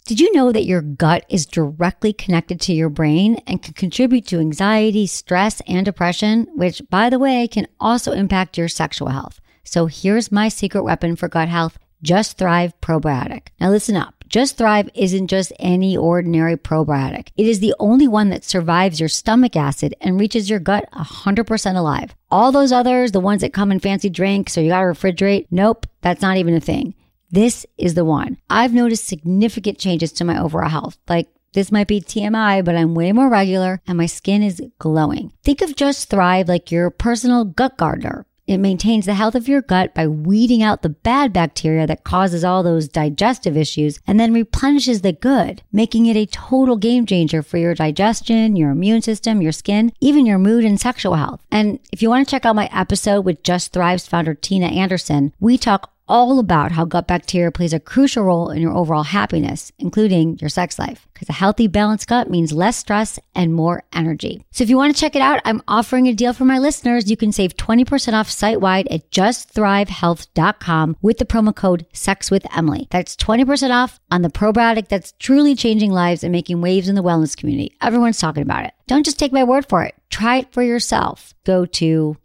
Did you know that your gut is directly connected to your brain and can contribute to anxiety, stress, and depression, which, by the way, can also impact your sexual health? So here's my secret weapon for gut health, Just Thrive Probiotic. Now listen up. Just Thrive isn't just any ordinary probiotic. It is the only one that survives your stomach acid and reaches your gut 100% alive. All those others, the ones that come in fancy drinks or you gotta refrigerate, nope, that's not even a thing. This is the one. I've noticed significant changes to my overall health. Like, this might be TMI, but I'm way more regular and my skin is glowing. Think of Just Thrive like your personal gut gardener. It maintains the health of your gut by weeding out the bad bacteria that causes all those digestive issues and then replenishes the good, making it a total game changer for your digestion, your immune system, your skin, even your mood and sexual health. And if you want to check out my episode with Just Thrive's founder, Tina Anderson, we talk all about how gut bacteria plays a crucial role in your overall happiness, including your sex life. Because a healthy, balanced gut means less stress and more energy. So if you want to check it out, I'm offering a deal for my listeners. You can save 20% off site-wide at justthrivehealth.com with the promo code SEXWithEmily. That's 20% off on the probiotic that's truly changing lives and making waves in the wellness community. Everyone's talking about it. Don't just take my word for it. Try it for yourself. Go to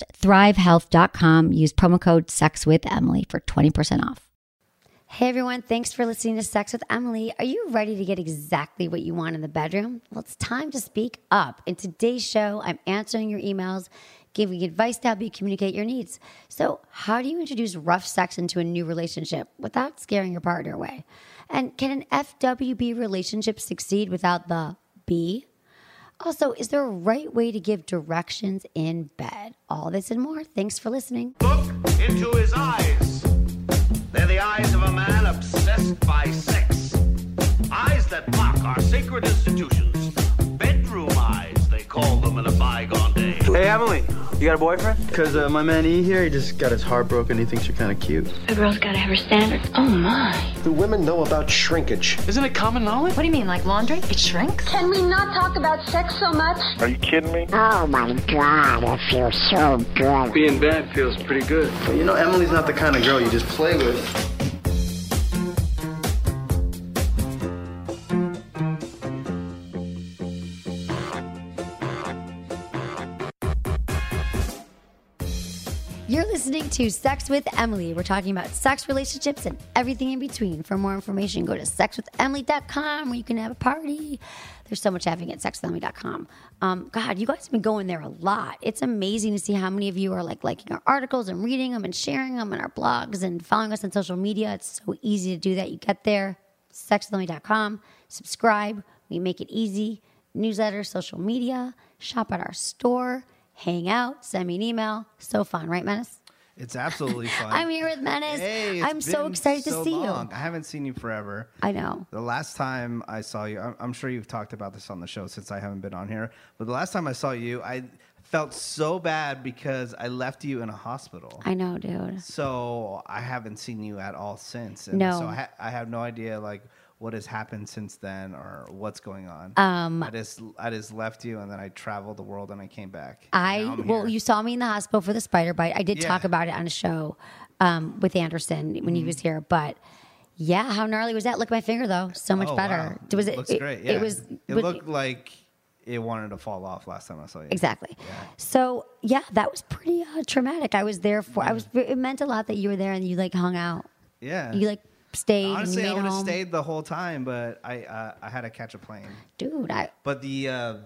justthrivehealth.com. Use promo code SEXWithEmily for 20% off. Hey everyone, thanks for listening to Sex with Emily. Are you ready to get exactly what you want in the bedroom? Well, it's time to speak up. In today's show, I'm answering your emails, giving advice to help you communicate your needs. So how do you introduce rough sex into a new relationship without scaring your partner away? And can an FWB relationship succeed without the B? Also, is there a right way to give directions in bed? All this and more. Thanks for listening. Look into his eyes. They're the eyes of a man obsessed by sex. Eyes that mock our sacred institutions. Bedroom eyes, they call them in a bygone day. Hey, Emily, you got a boyfriend? Because my man E here, he just got his heart broken. He thinks you're kind of cute. A girl's got to have her standards. Oh, my. Do women know about shrinkage? Isn't it common knowledge? What do you mean, like laundry? It shrinks? Can we not talk about sex so much? Are you kidding me? Oh my God, it feels so good. Being bad feels pretty good. But you know, Emily's not the kind of girl you just play with. You're listening to Sex with Emily. We're talking about sex, relationships, and everything in between. For more information, go to sexwithemily.com where you can have a party. There's so much happening at sexwithemily.com. God, you guys have been going there a lot. It's amazing to see how many of you are liking our articles and reading them and sharing them in our blogs and following us on social media. It's so easy to do that. You get there, sexwithemily.com, subscribe. We make it easy. Newsletter, social media, shop at our store, hang out, send me an email. So fun, right, Menace? It's absolutely fun. I'm here with Menace. Hey, I'm so excited to see long. you. I haven't seen you forever. I know. The last time I saw you, I'm sure you've talked about this on the show since I haven't been on here, but the last time I saw you, I felt so bad because I left you in a hospital. I know, dude. So I haven't seen you at all since. And no. So I have no idea, what has happened since then or what's going on. I just left you and then I traveled the world and I came back. You saw me in the hospital for the spider bite. I did talk about it on a show with Anderson when he was here. But yeah, how gnarly was that? Look at my finger though, so much better. Wow. It looks great. Yeah. It looked like it wanted to fall off last time I saw you. Exactly. Yeah. So yeah, that was pretty traumatic. I was there for. It meant a lot that you were there and you honung out. Yeah. You stayed. Honestly, and you made I would have home. stayed the whole time, but I had to catch a plane. Dude, But the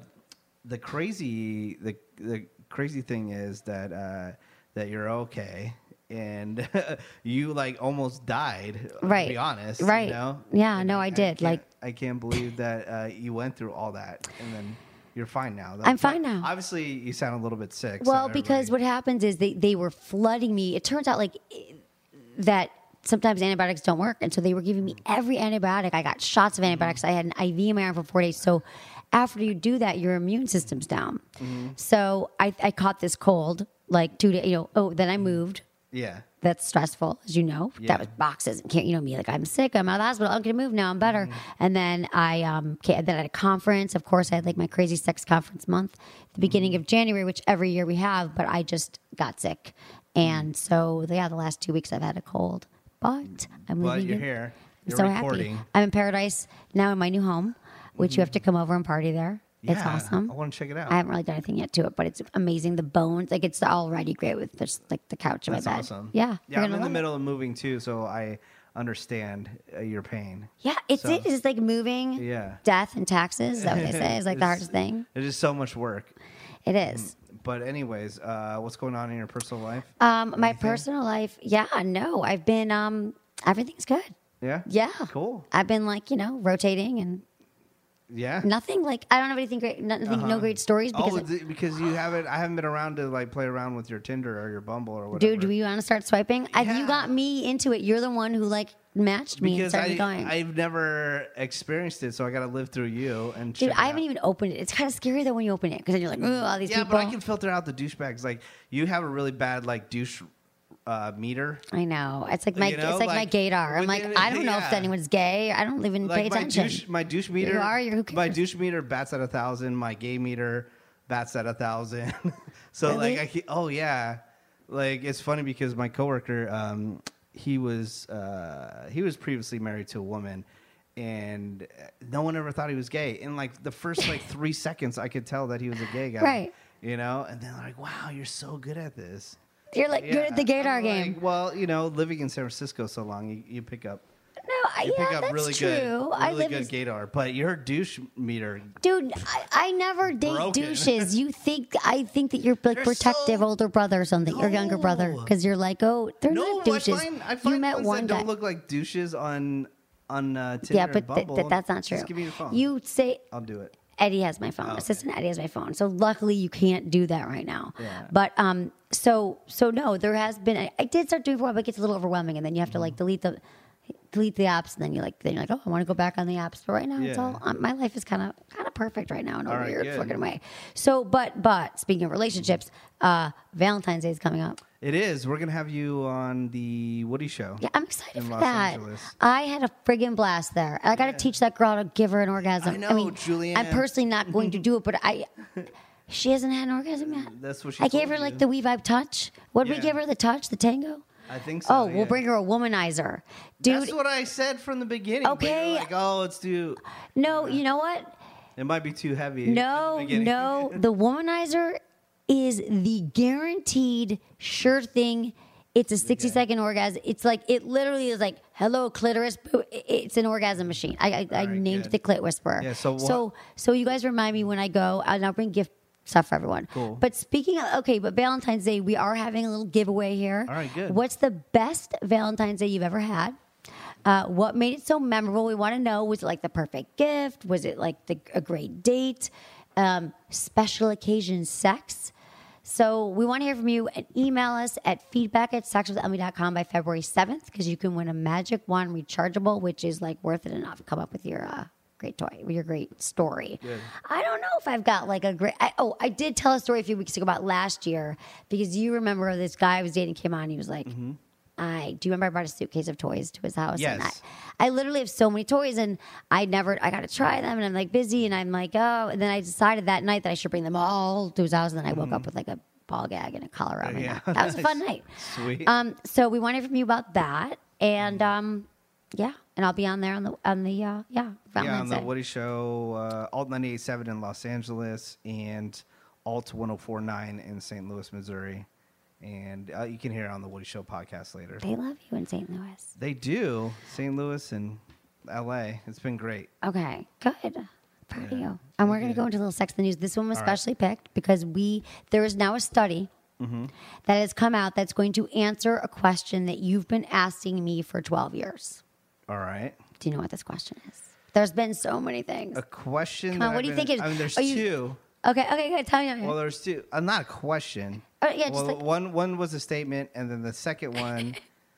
crazy thing is that you're okay. And you almost died. Right. To be honest. Right. You know? Yeah. No, I did. I can't believe that you went through all that, and then you're fine now. I'm fine now. Obviously, you sound a little bit sick. Well, because what happens is they were flooding me. It turns out that sometimes antibiotics don't work, and so they were giving me every antibiotic. I got shots of antibiotics. I had an IV in my arm for 4 days. So after you do that, your immune system's down. Mm-hmm. So I caught this cold 2 days. Then I moved. Yeah. That's stressful, as you know. Yeah. That was boxes. And can't me I'm sick. I'm out of the hospital. I'm going to move now. I'm better. Mm-hmm. And then I had a conference. Of course, I had my crazy sex conference month at the beginning of January, which every year we have. But I just got sick, and so the last 2 weeks I've had a cold. But I'm But you're here. You're so recording. happy. I'm in Paradise now in my new home, which you have to come over and party there. It's Yeah, awesome. I want to check it out. I haven't really done anything yet to it, but it's amazing. The bones, like it's already great with just like the couch in That's my bed. awesome. Yeah, Yeah, you're I'm gonna in the love it. middle of moving too, so I understand your pain. Yeah, it's So- it. It's just like moving, Yeah. death, and taxes. Is that what they say? It's like the hardest thing. It's just so much work. It is. But anyways, what's going on in your personal life? My personal life, I've been everything's good. Yeah. Yeah. Cool. I've been like, rotating and Yeah. nothing like I don't have anything great, no great stories because Because you haven't. I haven't been around to like play around with your Tinder or your Bumble or whatever. dude, do you want to start swiping? Yeah. You got me into it. You're the one who like matched me and Because started going. I've never experienced it, so I got to live through you and. Dude, check it I haven't out. even opened it. It's kind of scary though when you open it because then you're like, ooh, all these Yeah, people. but I can filter out the douchebags. Like you have a really bad like douche meter. I know. It's like my You know, it's like my like, gaydar. I'm like, within- I don't know if yeah. anyone's gay. I don't even pay Like attention. my douche meter. You are, who cares? My douche meter bats at 1,000. My gay meter bats at 1,000. So Really? like oh yeah, like it's funny because my coworker, he was previously married to a woman, and no one ever thought he was gay. In like the first like 3 seconds, I could tell that he was a gay guy. Right. You know, and then like, wow, you're so good at this. You're like good at the Yeah. gaydar I'm game. like, well, living in San Francisco so long, you pick up. No, You pick yeah, up that's really true. good, I really live good in gaydar, but your douche meter. Dude, I never date Broken. douches. I think that you're like They're protective so- older brother or something, or younger brother, No. because you're like, oh, they're No, not douches. I find you met ones one that guy. don't look like douches on Tinder Yeah, and but Bumble. that's not true. Just give me your phone. You say I'll do it. Eddie has my phone. Oh, okay. Assistant Eddie has my phone. So luckily you can't do that right now. Yeah. But so no, there has been. I did start doing it for a while, but it gets a little overwhelming, and then you have to like delete the apps, and then you're like, oh, I want to go back on the apps. But right now, it's Yeah. all my life is kind of perfect right now in a All right, weird good. fucking way. So, but speaking of relationships, Valentine's Day is coming up. It is. We're gonna have you on the Woody Show. Yeah, I'm excited In for Los that. Angeles. I had a friggin' blast there. I got to teach that girl to give her an orgasm. I know, mean, Julianne. I'm personally not going to do it, but she hasn't had an orgasm yet. That's what she I gave her told like you. the We Vibe touch. What did we Yeah. give her? The touch, the tango? I think so. Oh, yeah. we'll bring her a womanizer, dude. That's what I said from the beginning. but you're Okay. like, oh, it's too. No, you know what? It might be too heavy. No, at the beginning. no. The womanizer is the guaranteed sure thing. It's a 60-second orgasm. It's like, it literally is like, hello, clitoris. It's an orgasm machine. I right, named good. the Clit Whisperer. Yeah, so so you guys remind me when I go, and I'll bring gift stuff for everyone. Cool. But speaking of, okay, but Valentine's Day, we are having a little giveaway here. All right, good. What's the best Valentine's Day you've ever had? What made it so memorable? We want to know. Was it like the perfect gift? Was it like a great date? Special occasion sex? So we want to hear from you and email us at feedback@sexwithelmy.com by February 7th because you can win a Magic Wand rechargeable, which is like worth it enough. Come up with your great toy, with your great story. Good. I don't know if I've got like a great. I did tell a story a few weeks ago about last year because you remember this guy I was dating came on. And he was like, do you remember I brought a suitcase of toys to his house? Yes. And I literally have so many toys and I got to try them and I'm like busy and I'm like, oh, and then I decided that night that I should bring them all to his house and then I woke up with like a ball gag and a collar around my Yeah. neck. That was a fun night. Sweet. So we want to hear from you about that and and I'll be on there on the Yeah, on Valentine's the Day. Woody Show, Alt 98.7 in Los Angeles and Alt 104.9 in St. Louis, Missouri. And you can hear it on the Woody Show podcast later. They love you in St. Louis. They do. St. Louis and L.A. It's been great. Okay, good. Proud of you. And we're going to go into a little sex in the news. This one was specially picked because there is now a study that has come out that's going to answer a question that you've been asking me for 12 years. All right. Do you know what this question is? There's been so many things. A question. Come on, that what do you I've think been- it is? I mean, there's Are you- two. Okay, good. Tell me. Well, there's two. Not a question. Yeah, just well, like- one was a statement, and then the second one,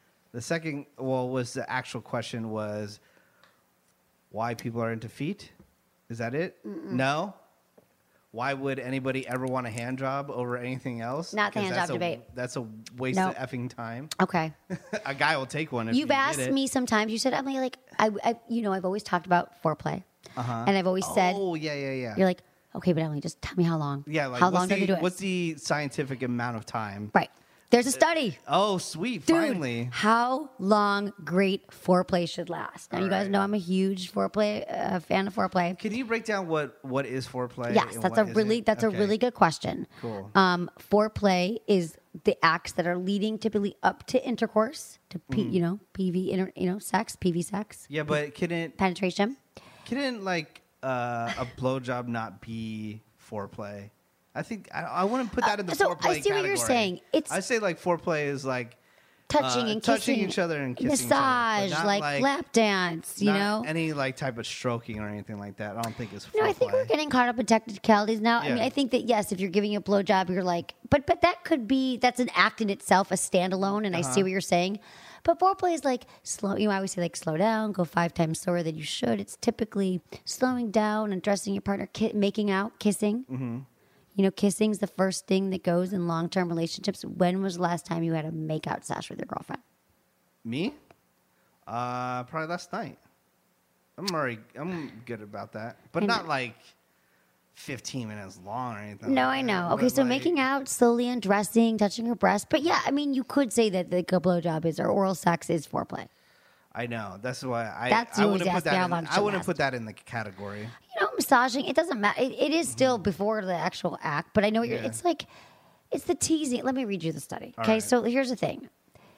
was the actual question was why people are into feet. Is that it? No. Why would anybody ever want a hand job over anything else? Not the 'Cause hand that's job debate. That's a waste Nope. of effing time. Okay. A guy will take one if You've you asked get it. me sometimes. You said, Emily, like, I've always talked about foreplay. And I've always said, Oh, yeah. you're like, okay, but Emily, just tell me how long. Yeah, like how what's long do I the, do it? what's the scientific amount of time? Right. There's a study. Oh, sweet! Dude, Finally. how long great foreplay should last. Now, you guys right. know I'm a huge foreplay fan of foreplay. Can you break down what is foreplay? Yes, and that's what a really isn't? a Okay. really good question. Cool. Foreplay is the acts that are leading typically up to intercourse, to PV sex, PV sex. Yeah, but Penetration. couldn't like a blowjob not be foreplay? I think I want to put that in the so foreplay I see what you're category. saying. I say like foreplay is like Touching and touching kissing, each other and kissing massage, each other, but not like lap dance. You not know, any like type of stroking or anything like that. I don't think it's foreplay. No, I think we're getting caught up in technicalities now. I Yeah. mean, I think that yes, if you're giving a blowjob, you're like, but that could be that's an act in itself, a standalone. And I see what you're saying, but foreplay is like slow. I always say like slow down, go 5 times slower than you should. It's typically slowing down and dressing your partner, making out, kissing. Mm-hmm. You know, kissing's the first thing that goes in long-term relationships. When was the last time you had a make-out sesh with your girlfriend? Me? Probably last night. I'm good about that, but not like 15 minutes long or anything. No, like I that. know. But, Okay, so like, making out, slowly undressing, touching her breast. But yeah, I mean, you could say that the blowjob is or oral sex is foreplay. I know. That's why That's I you wouldn't always put ask me that. how long In, it I should wouldn't last. put that in the category. You know, massaging, it doesn't matter. It is still before the actual act, but I know what you're, Yeah. it's like, it's the teasing. Let me read you the study. All Okay, right. so here's the thing.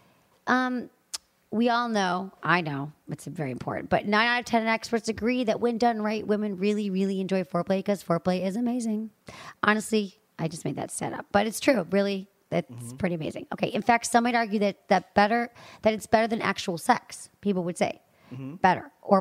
We all know, I know, it's very important, but 9 out of 10 experts agree that when done right, women really, really enjoy foreplay because foreplay is amazing. Honestly, I just made that set up, but it's true. Really, that's pretty amazing. Okay, in fact, some might argue that it's better than actual sex. People would say better oral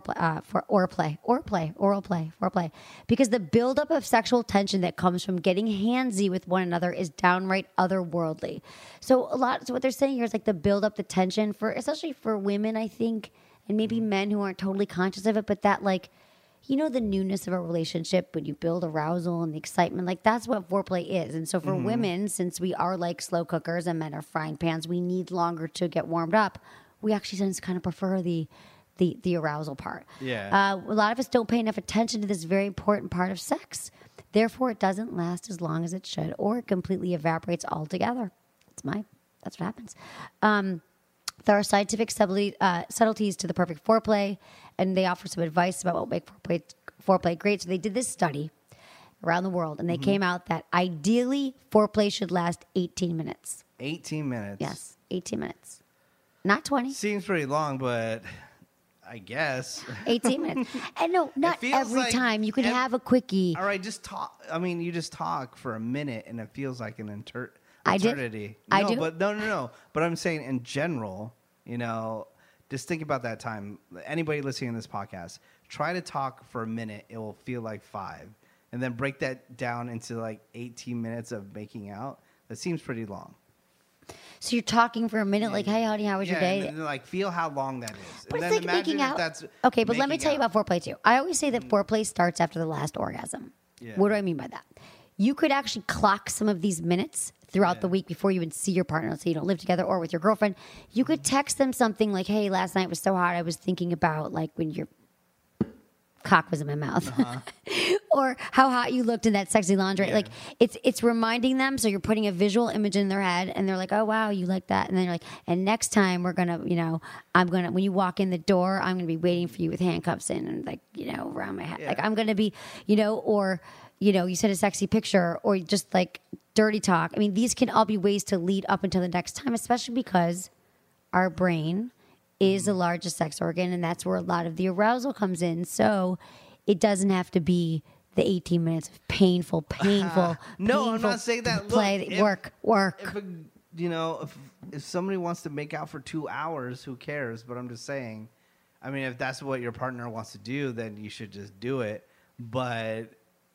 play, because the buildup of sexual tension that comes from getting handsy with one another is downright otherworldly. So what they're saying here is like the buildup, the tension especially for women, I think, and maybe men who aren't totally conscious of it, but that like, you know, the newness of a relationship when you build arousal and the excitement, like that's what foreplay is. And so for women, since we are like slow cookers and men are frying pans, we need longer to get warmed up. We actually sometimes kind of prefer the arousal part. Yeah. A lot of us don't pay enough attention to this very important part of sex. Therefore, it doesn't last as long as it should, or it completely evaporates altogether. That's what happens. There are scientific subtleties to the perfect foreplay, and they offer some advice about what will make foreplay great. So they did this study around the world, and they came out that ideally foreplay should last 18 minutes. 18 minutes. Yes, 18 minutes. Not 20. Seems pretty long, but I guess. 18 minutes. And no, not feels every like time. You could have a quickie. All right, just talk. I mean, you just talk for a minute, and it feels like an I do. eternity. I no, do. But no. But I'm saying in general, you know, just think about that time. Anybody listening to this podcast, try to talk for a minute. It will feel like 5. And then break that down into like 18 minutes of making out. That seems pretty long. So you're talking for a minute, like, hey, honey, how was your day? And then, like, feel how long that is. But and it's then like imagine making if out. that's Okay, but let me making tell you out. about foreplay, too. I always say that foreplay starts after the last orgasm. Yeah. What do I mean by that? You could actually clock some of these minutes throughout the week before you even see your partner. Let's say you don't live together or with your girlfriend. You could text them something like, hey, last night was so hot. I was thinking about, like, when your cock was in my mouth. Or how hot you looked in that sexy lingerie. Yeah. Like, it's reminding them. So you're putting a visual image in their head, and they're like, oh, wow, you like that. And then you're like, and next time we're going to, you know, when you walk in the door, I'm going to be waiting for you with handcuffs in and, like, you know, around my head. Yeah. Like, I'm going to be, you know, or, you know, you send a sexy picture or just like dirty talk. I mean, these can all be ways to lead up until the next time, especially because our brain is the largest sex organ, and that's where a lot of the arousal comes in. So it doesn't have to be the 18 minutes of painful No, I'm not saying that. play. Look, Work. If you know, if somebody wants to make out for 2 hours, who cares? But I'm just saying, I mean, if that's what your partner wants to do, then you should just do it. But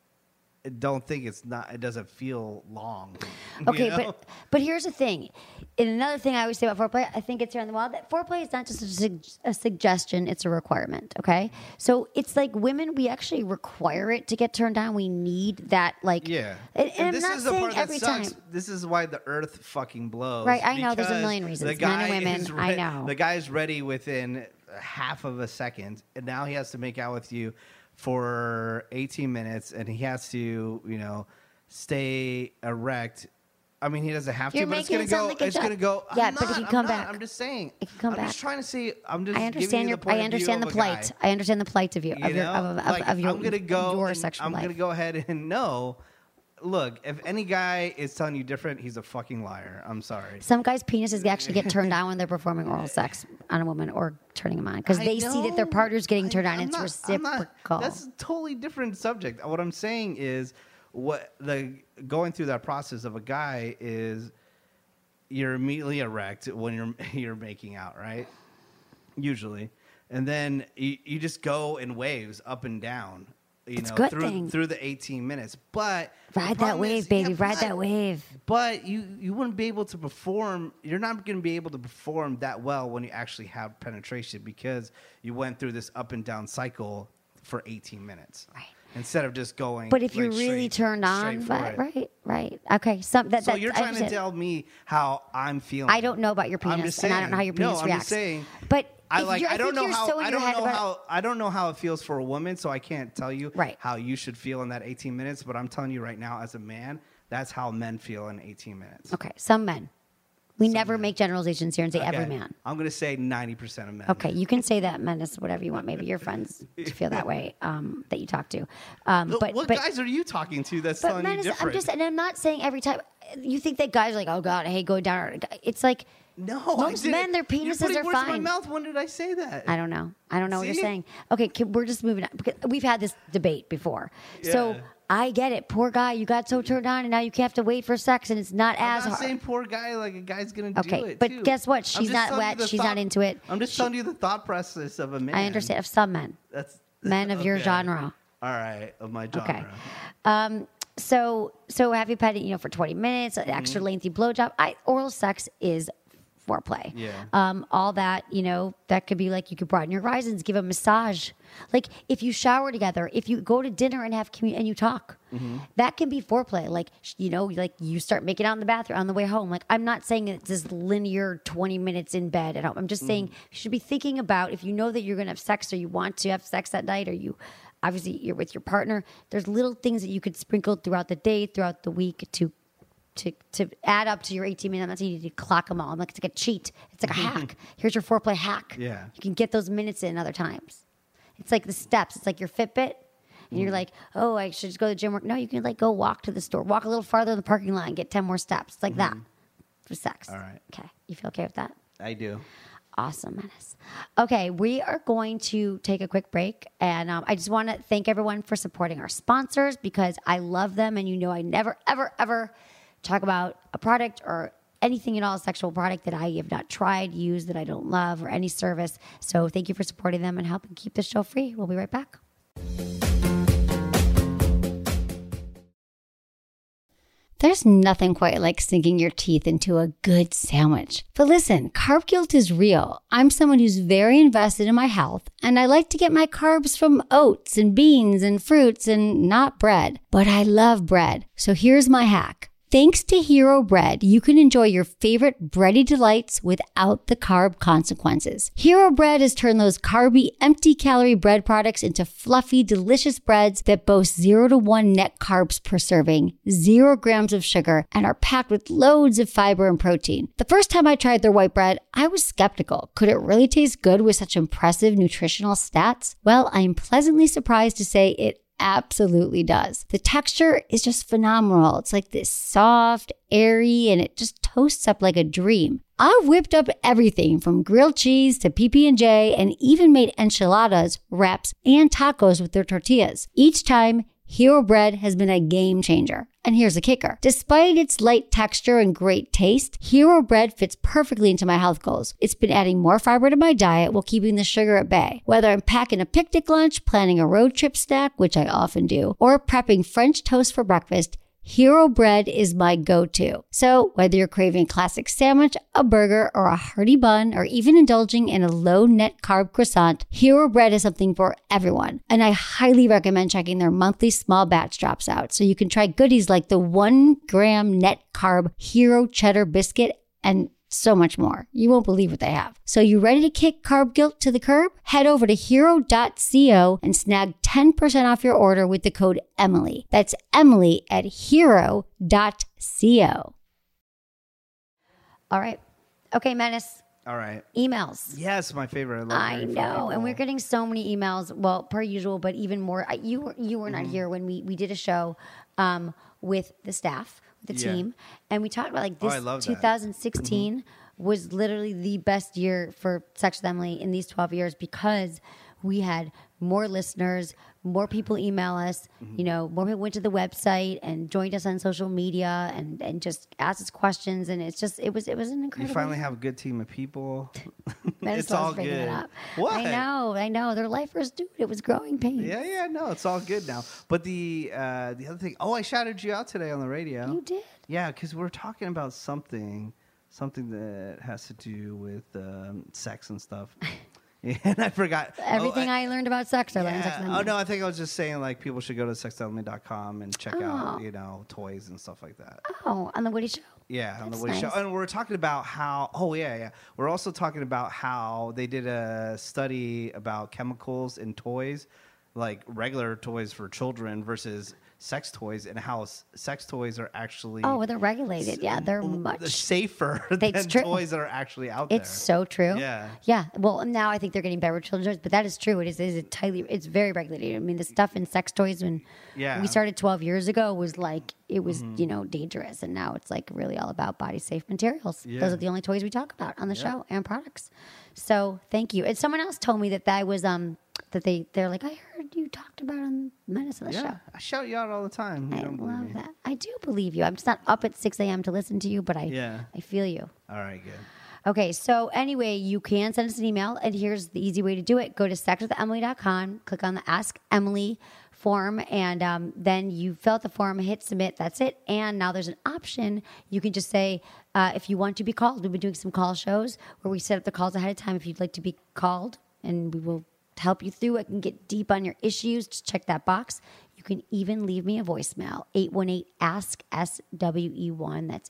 don't think it doesn't feel long. Okay, you know? but here's the thing. And another thing I always say about foreplay, I think it's here on the wall, that foreplay is not just a suggestion, it's a requirement, okay? So it's like women, we actually require it to get turned on. We need that, like... Yeah. And I'm this not is the saying part that every sucks. time. This is why the earth fucking blows. Right, I know, there's a because million reasons. the guy Men and women, is I know. The guy's ready within half of a second, and now he has to make out with you for 18 minutes, and he has to, you know, stay erect I mean, he doesn't have You're to, but it's making gonna it sound go. like a It's joke. gonna go. Yeah, I'm but it not, can I'm come not, back. I'm just saying. It can come I'm back. just trying to see. I'm just. I understand giving you the point I understand the of view of a plight. guy. I understand the plight of you of your of your I'm gonna go. your sexual I'm life. gonna go ahead and no. Look, if any guy is telling you different, he's a fucking liar. I'm sorry. Some guys' penises actually get turned on when they're performing oral sex on a woman or turning them on because they see that their partner's getting turned on. It's reciprocal. That's a totally different subject. What I'm saying is, going through that process of a guy is, you're immediately erect when you're making out, right? Usually, and then you just go in waves up and down. It's a good through thing. through the 18 minutes, but Ride that wave, baby. Ride that wave. But you wouldn't be able to perform. You're not going to be able to perform that well when you actually have penetration because you went through this up and down cycle for 18 minutes. Right. Instead of just going. But if you're like, really turned on, right. Okay. So you're trying to tell me how I'm feeling. I don't know about your penis, I'm just saying. and I don't know how your penis I'm reacts. just saying. But I don't know how it feels for a woman, so I can't tell you how you should feel in that 18 minutes. But I'm telling you right now, as a man, that's how men feel in 18 minutes. Okay, some men. We never make generalizations here and say every man. I'm going to say 90% of men. Okay, you can say that men is whatever you want. Maybe your friends feel that way that you talk to. What guys are you talking to that's telling you different? I'm not saying every time. You think that guys are like, oh God, I hate going down. It's like, no, most men, their penises are words fine. In my mouth. When did I say that? I don't know what you're saying. Okay, we're just moving on because we've had this debate before. Yeah. So I get it. Poor guy, you got so turned on, and now you have to wait for sex, and it's not as hard. I'm not saying poor guy, like a guy's gonna do it. Okay, but guess what? She's not wet. She's not into it. I'm just telling you the thought process of a man. I understand. Of some men. That's men of your genre. All right, of my genre. Okay. So have you petted, for 20 minutes, an extra lengthy blowjob? Oral sex is foreplay. Yeah. All that, that could be like you could broaden your horizons, give a massage. Like if you shower together, if you go to dinner and have and you talk, that can be foreplay. Like, like you start making out in the bathroom on the way home. Like I'm not saying it's this linear 20 minutes in bed at home. I'm just saying you should be thinking about if you know that you're going to have sex or you want to have sex that night or obviously you're with your partner, there's little things that you could sprinkle throughout the day, throughout the week to add up to your 18 minutes. I'm not saying you need to clock them all. I'm like, it's like a cheat. It's like a hack. Here's your foreplay hack. Yeah. You can get those minutes in other times. It's like the steps. It's like your Fitbit. And you're like, oh, I should just go to the gym. No, you can go walk to the store. Walk a little farther in the parking lot and get 10 more steps. It's like that for sex. All right. Okay. You feel okay with that? I do. Awesome, Menace. Okay, we are going to take a quick break. And I just want to thank everyone for supporting our sponsors because I love them. And I never, ever, ever talk about a product or anything at all, a sexual product that I have not tried, used, that I don't love, or any service. So thank you for supporting them and helping keep the show free. We'll be right back. There's nothing quite like sinking your teeth into a good sandwich. But listen, carb guilt is real. I'm someone who's very invested in my health, and I like to get my carbs from oats and beans and fruits and not bread. But I love bread. So here's my hack. Thanks to Hero Bread, you can enjoy your favorite bready delights without the carb consequences. Hero Bread has turned those carby, empty-calorie bread products into fluffy, delicious breads that boast 0 to 1 net carbs per serving, 0 grams of sugar, and are packed with loads of fiber and protein. The first time I tried their white bread, I was skeptical. Could it really taste good with such impressive nutritional stats? Well, I am pleasantly surprised to say it absolutely does. The texture is just phenomenal. It's like this soft, airy, and it just toasts up like a dream. I've whipped up everything from grilled cheese to PB&J and even made enchiladas, wraps, and tacos with their tortillas. Each time, Hero Bread has been a game changer. And here's the kicker. Despite its light texture and great taste, Hero Bread fits perfectly into my health goals. It's been adding more fiber to my diet while keeping the sugar at bay. Whether I'm packing a picnic lunch, planning a road trip snack, which I often do, or prepping French toast for breakfast, Hero Bread is my go-to. So whether you're craving a classic sandwich, a burger, or a hearty bun, or even indulging in a low-net carb croissant, Hero Bread is something for everyone. And I highly recommend checking their monthly small batch drops out so you can try goodies like the 1 gram net carb Hero Cheddar Biscuit and so much more. You won't believe what they have. So you ready to kick carb guilt to the curb? Head over to hero.co and snag 10% off your order with the code Emily. That's Emily at hero.co. All right. Okay, Menace. All right. Emails. Yes, my favorite. I know, and we're getting so many emails. Well, per usual, but even more. You were not here when we did a show with the staff, the team, and we talked about like this. I love that. 2016 was literally the best year for Sex with Emily in these 12 years because we had more listeners, more people email us, you know, more people went to the website and joined us on social media and just asked us questions. And it was an incredible. You finally have a good team of people. It's all breaking good. it up. What? I know. They're lifers, dude. It was growing pains. Yeah, no, it's all good now. But the other thing, I shouted you out today on the radio. You did? Yeah, because we're talking about something that has to do with sex and stuff. And I forgot. Everything I learned about sex, I learned in Sex with Emily. Oh, no, I think I was just saying, like, people should go to sexwithemily.com and check out, you know, toys and stuff like that. Oh, on the Woody Show? Yeah, on the That's Woody Show. nice. And we're talking about how, we're also talking about how they did a study about chemicals in toys, like regular toys for children versus sex toys, and how sex toys are actually Oh, well, they're regulated. Yeah, they're much safer than It's true. toys that are actually out It's so true. Yeah. Yeah. Well, now I think they're getting better with children's, but that is true. It is it's very regulated. I mean, the stuff in sex toys when we started 12 years ago was like, it was, you know, dangerous. And now it's like really all about body safe materials. Yeah. Those are the only toys we talk about on the show and products. So thank you. And someone else told me that was, that they're like, I heard you talked about on Menace on the show. I shout you out all the time. You I don't believe love me. that. I do believe you. I'm just not up at 6 a.m. to listen to you, but I feel you. All right, good. Okay, so anyway, you can send us an email, and here's the easy way to do it. Go to sexwithemily.com, click on the Ask Emily form, and then you fill out the form, hit submit, that's it. And now there's an option. You can just say, if you want to be called. We've been doing some call shows where we set up the calls ahead of time if you'd like to be called, and we will help you through it and get deep on your issues. Just check that box. You can even leave me a voicemail, 818-ASK-SWE1. That's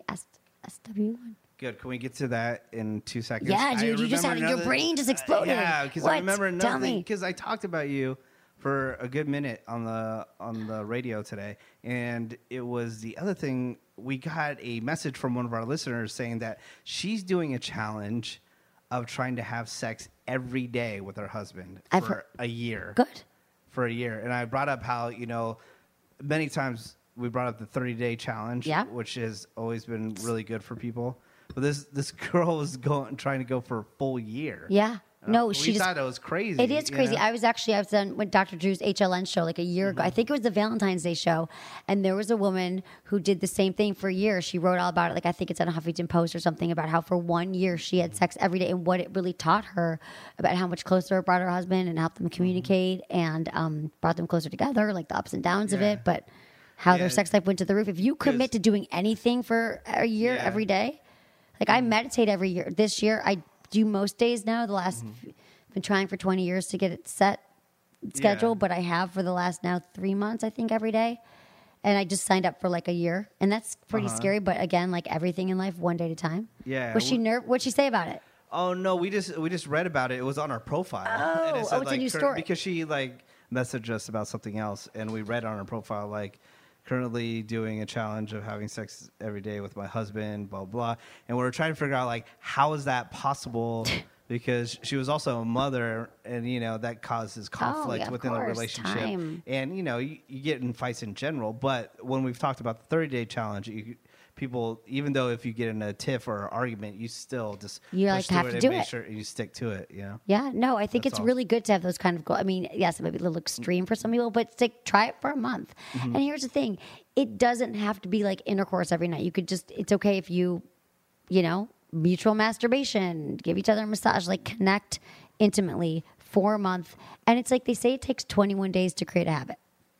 818-SWE1. Good. Can we get to that in 2 seconds? Yeah, dude, you just remember had your brain just exploded. Yeah, because What? I remember Tell another thing. me. Because I talked about you for a good minute on the radio today, and it was the other thing. We got a message from one of our listeners saying that she's doing a challenge of trying to have sex every day with her husband for a year. Good. For a year. And I brought up how, you know, many times we brought up the 30-day challenge, which has always been really good for people. But this girl was trying to go for a full year. Yeah. No, she thought it was crazy. It is crazy. You know? I was on with Dr. Drew's HLN show like a year ago. I think it was the Valentine's Day show. And there was a woman who did the same thing for a year. She wrote all about it. Like, I think it's on a Huffington Post or something about how for 1 year she had sex every day and what it really taught her about how much closer it brought her husband and helped them communicate and brought them closer together, like the ups and downs of it. But how their sex life went to the roof. If you commit to doing anything for a year every day, like I meditate every year. This year, I do most days now. The last... been trying for 20 years to get it set schedule, but I have for the last now 3 months, I think, every day. And I just signed up for like a year, and that's pretty scary. But again, like everything in life, one day at a time. Yeah. Was she What'd she say about it? Oh no, we just read about it. It was on our profile. Oh, and it said, it's a new story. Because she like messaged us about something else, and we read on our profile like currently doing a challenge of having sex every day with my husband, blah blah. And we were trying to figure out like how is that possible. Because she was also a mother, and, you know, that causes conflict within the relationship. Time. And, you know, you get in fights in general. But when we've talked about the 30-day challenge, people, even though if you get in a tiff or an argument, you still just push through it and make sure you stick to it, you know? Yeah, no, I think it's really good to have those kind of goals. I mean, yes, it might be a little extreme for some people, but try it for a month. And here's the thing. It doesn't have to be like intercourse every night. You could just, it's okay if you know, mutual masturbation, give each other a massage, like connect intimately for a month. And it's like they say it takes 21 days to create a habit.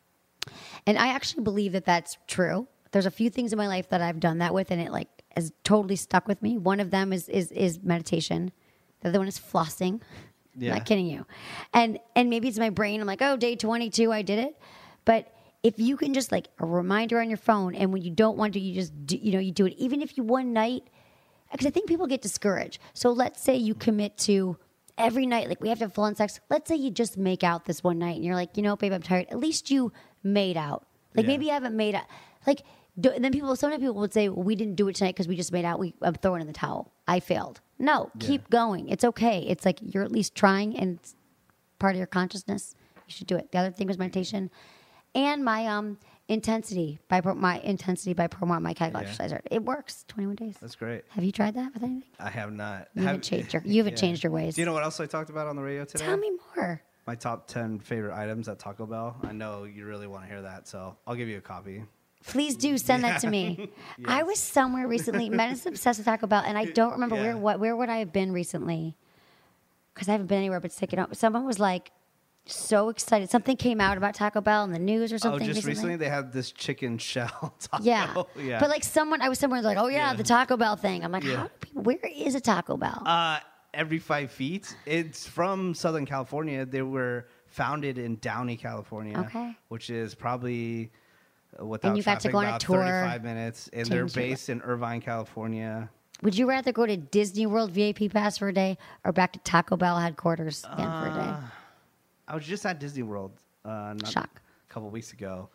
And I actually believe that that's true. There's a few things in my life that I've done that with, and it like has totally stuck with me. One of them is meditation. The other one is flossing. Yeah. I'm not kidding you. And maybe it's my brain. I'm like, oh, day 22, I did it. But if you can just like a reminder on your phone, and when you don't want to, you just you do it. Even if you one night. Because I think people get discouraged. So let's say you commit to every night, like we have to have full-on sex. Let's say you just make out this one night and you're like, you know, babe, I'm tired. At least you made out. Like maybe you haven't made out. Like And then sometimes people would say, well, we didn't do it tonight because we just made out. I'm throwing in the towel. I failed. No, keep going. It's okay. It's like you're at least trying, and it's part of your consciousness. You should do it. The other thing was meditation, and my intensity by Pro my Kegel exercise. It works. 21 days. That's great. Have you tried that with anything? I have not. You haven't changed your ways. Do you know what else I talked about on the radio today? Tell me more. My top 10 favorite items at Taco Bell. I know you really want to hear that, so I'll give you a copy. Please do send that to me. Yes. I was somewhere recently. Menace obsessed with Taco Bell, and I don't remember where would I have been recently, because I haven't been anywhere but sticking up. Someone was like so excited. Something came out about Taco Bell in the news or something. Oh, just recently they had this chicken shell taco. Yeah. But like I was somewhere like, oh yeah, the Taco Bell thing. I'm like, how do people? Where is a Taco Bell? Every 5 feet. It's from Southern California. They were founded in Downey, California, which is probably without and you got to go on a tour, 35 minutes, and they're based in Irvine, California. Would you rather go to Disney World VIP pass for a day or back to Taco Bell headquarters again for a day? I was just at Disney World a couple weeks ago,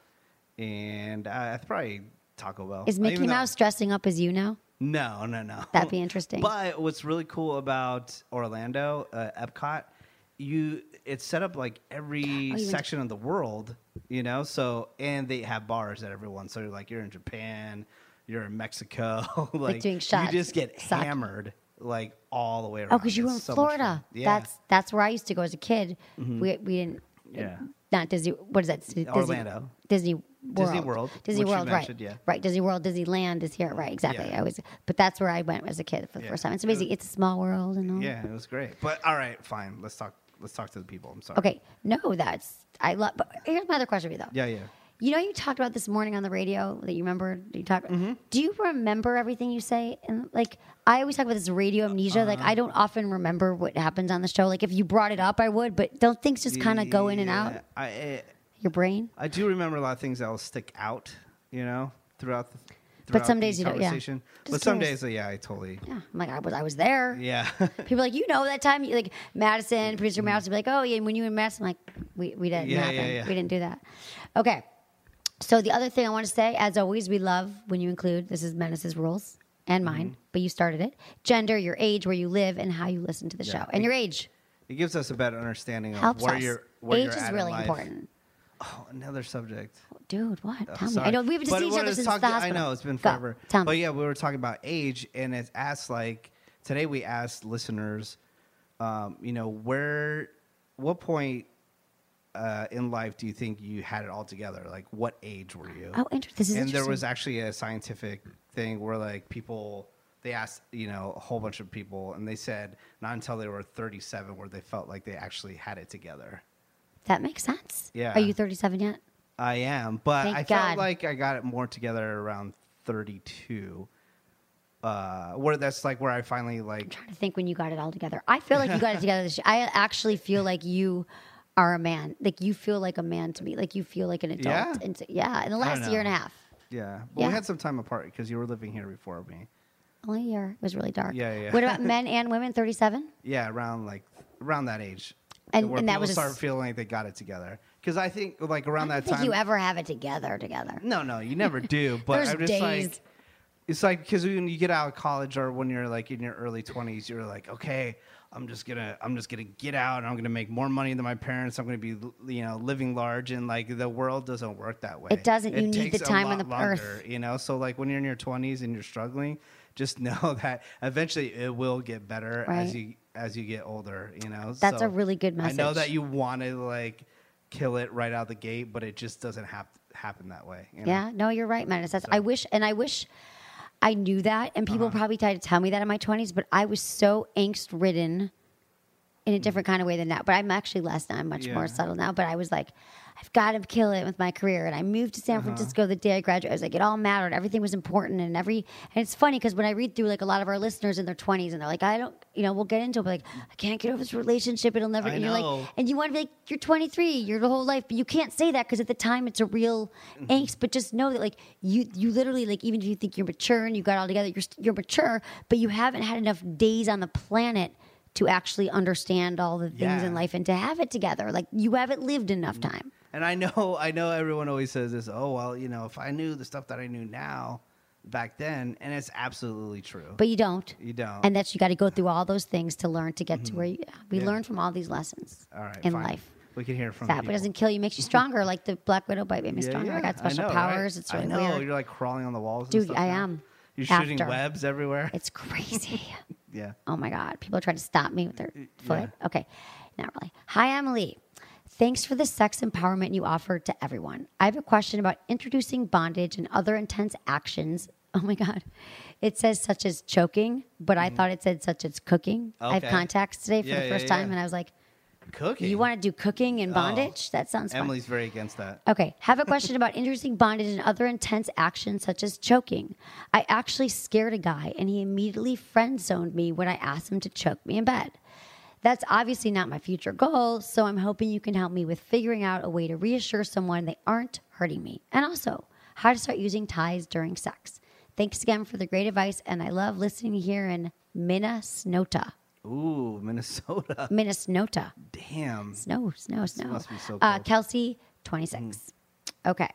and I probably Taco Bell. Is Mickey Mouse dressing up as you now? No. That'd be interesting. But what's really cool about Orlando, Epcot, it's set up like every section of the world, so, and they have bars at everyone. So you're in Japan, you're in Mexico, like doing shots. You just get hammered like all the way around. Oh, because you were in Florida. That's where I used to go as a kid. Mm-hmm. We didn't. Yeah. Not Disney. What is that? Orlando. Disney World. Disney World, right? Right. Disney World, Disneyland is here, right? Exactly. Yeah. But that's where I went as a kid for the first time. It's amazing. It's a small world and all. Yeah, it was great. But all right, fine. Let's talk to the people. I'm sorry. Okay. No, I love. But here's my other question for you, though. Yeah. You talked about this morning on the radio that you remember. Do you remember everything you say? And like, I always talk about this radio amnesia. Like, I don't often remember what happens on the show. Like, if you brought it up, I would. But don't things just kind of go in and out? Your brain? I do remember a lot of things that will stick out, throughout the. But some days you don't. Yeah. But some days, I totally. Yeah, I'm like I was there. Yeah. People are like, that time, like Madison, producer Madison, be like, oh yeah, when you and Madison, I'm like we didn't happen. Yeah. We didn't do that. Okay. So the other thing I want to say, as always, we love when you include, this is Menace's rules and mine, but you started it, gender, your age, where you live, and how you listen to the show, and your age. It gives us a better understanding of where you're age is really important. Oh, another subject. Dude, what? Tell me. I know we've seen each other since the hospital. I know, it's been forever. Tell me. But yeah, we were talking about age, and it's asked today we asked listeners, what point in life do you think you had it all together? Like, what age were you? Oh, interesting. And there was actually a scientific thing where they asked, a whole bunch of people, and they said not until they were 37 where they felt like they actually had it together. That makes sense. Yeah. Are you 37 yet? I am, but Thank I God. felt like I got it more together around 32. Where that's like where I finally I'm trying to think when you got it all together. I feel like you got it together this year. I actually feel like you are a man. Like, you feel like a man to me. Like, you feel like an adult. Yeah? In the last year and a half. Yeah. Well, we had some time apart because you were living here before me. Only a year. It was really dark. Yeah. What about men and women, 37? Yeah, around that age. And where that people was start feeling like they got it together. Because I think, like, around that time... I don't think you ever have it together. No, you never do. But There's I'm just days. like... It's like, because when you get out of college or when you're, like, in your early 20s, you're like, okay... I'm just gonna get out and I'm gonna make more money than my parents. I'm gonna be, living large, and like the world doesn't work that way. It doesn't. You need the time on the earth. So like when you're in your 20s and you're struggling, just know that eventually it will get better as you get older. That's a really good message. I know that you want to like kill it right out the gate, but it just doesn't happen that way. Yeah. No, you're right, man. I wish I knew that, and people probably tried to tell me that in my 20s, but I was so angst-ridden in a different kind of way than now. But I'm actually less now. I'm much more subtle now. But I was like, I've got to kill it with my career. And I moved to San Francisco the day I graduated. I was like, it all mattered. Everything was important. And it's funny because when I read through like a lot of our listeners in their 20s, and they're like, I don't, we'll get into it, but like, I can't get over this relationship. It'll never, and you're like, and you want to be like, you're 23, you're the whole life, but you can't say that because at the time it's a real angst. But just know that like you literally, like, even if you think you're mature and you got it all together, you're mature, but you haven't had enough days on the planet to actually understand all the things in life and to have it together. Like, you haven't lived enough time. And I know everyone always says this, oh, well, if I knew the stuff that I knew now back then, and it's absolutely true. But you don't. You don't. And you got to go through all those things to learn to get to where we learn from all these lessons All right, in fine. life. We can hear it from That people. doesn't kill you, makes you stronger. Like the Black Widow bite made me stronger. I got special know, powers. right? It's really I know. weird. You're like crawling on the walls. And Dude, stuff I now. am. You're shooting After. webs everywhere. It's crazy. Yeah. Oh my God. People are trying to stop me with their foot. Okay. Not really. Hi, Emily. Thanks for the sex empowerment you offered to everyone. I have a question about introducing bondage and other intense actions. Oh my God. It says such as choking, but I thought it said such as cooking. I have Okay. contacts today for the first time, and I was like, Cooking. you want to do cooking and bondage? That sounds fun. Emily's very against that. Okay, have a question about introducing bondage and other intense actions such as choking. I actually scared a guy and he immediately friend zoned me when I asked him to choke me in bed. That's obviously not my future goal, so I'm hoping you can help me with figuring out a way to reassure someone they aren't hurting me. And also, how to start using ties during sex. Thanks again for the great advice, and I love listening here in Minnesota. Ooh, Minnesota. Minnesota. Damn. Snow. must be so cold. Kelsey, 26. Okay.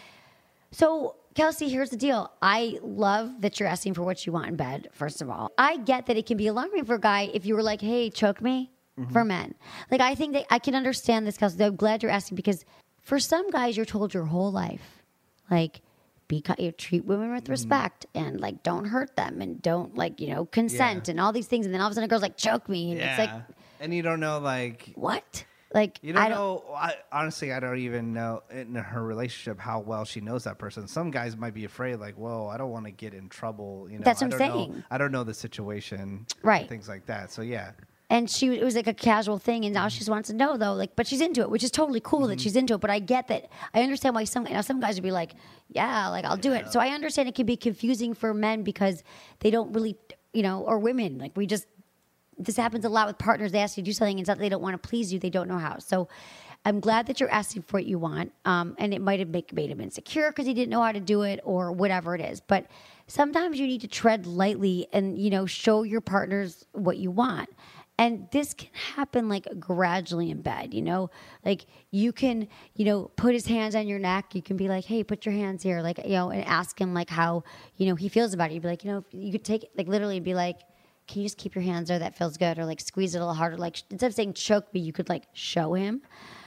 So, Kelsey, here's the deal. I love that you're asking for what you want in bed, first of all. I get that it can be alarming for a guy if you were like, hey, choke me, for men. Like, I think that I can understand this, Kelsey. I'm glad you're asking because for some guys, you're told your whole life, like, you treat women with respect and like don't hurt them and don't consent and all these things, and then all of a sudden a girl's like choke me and it's like, and you don't know what? Like you don't know. Honestly, I don't even know in her relationship how well she knows that person. Some guys might be afraid, like, whoa, I don't want to get in trouble. That's what I'm I don't saying. know. I don't know the situation, Right? Things like that. So yeah. And it was like a casual thing, and now she just wants to know, though. Like, but she's into it, which is totally cool that she's into it. But I get that. I understand why some guys would be like, "Yeah, like I'll do it." So I understand it can be confusing for men because they don't really, or women. Like this happens a lot with partners. They ask you to do something, and they don't want to please you. They don't know how. So I'm glad that you're asking for what you want. And it might have made him insecure because he didn't know how to do it or whatever it is. But sometimes you need to tread lightly and show your partners what you want. And this can happen like gradually in bed, like you can, put his hands on your neck. You can be like, hey, put your hands here, like, and ask him like how, he feels about it. You'd be like, you could take it, like literally be like, can you just keep your hands there? That feels good. Or like squeeze it a little harder. Like instead of saying choke me, you could like show him.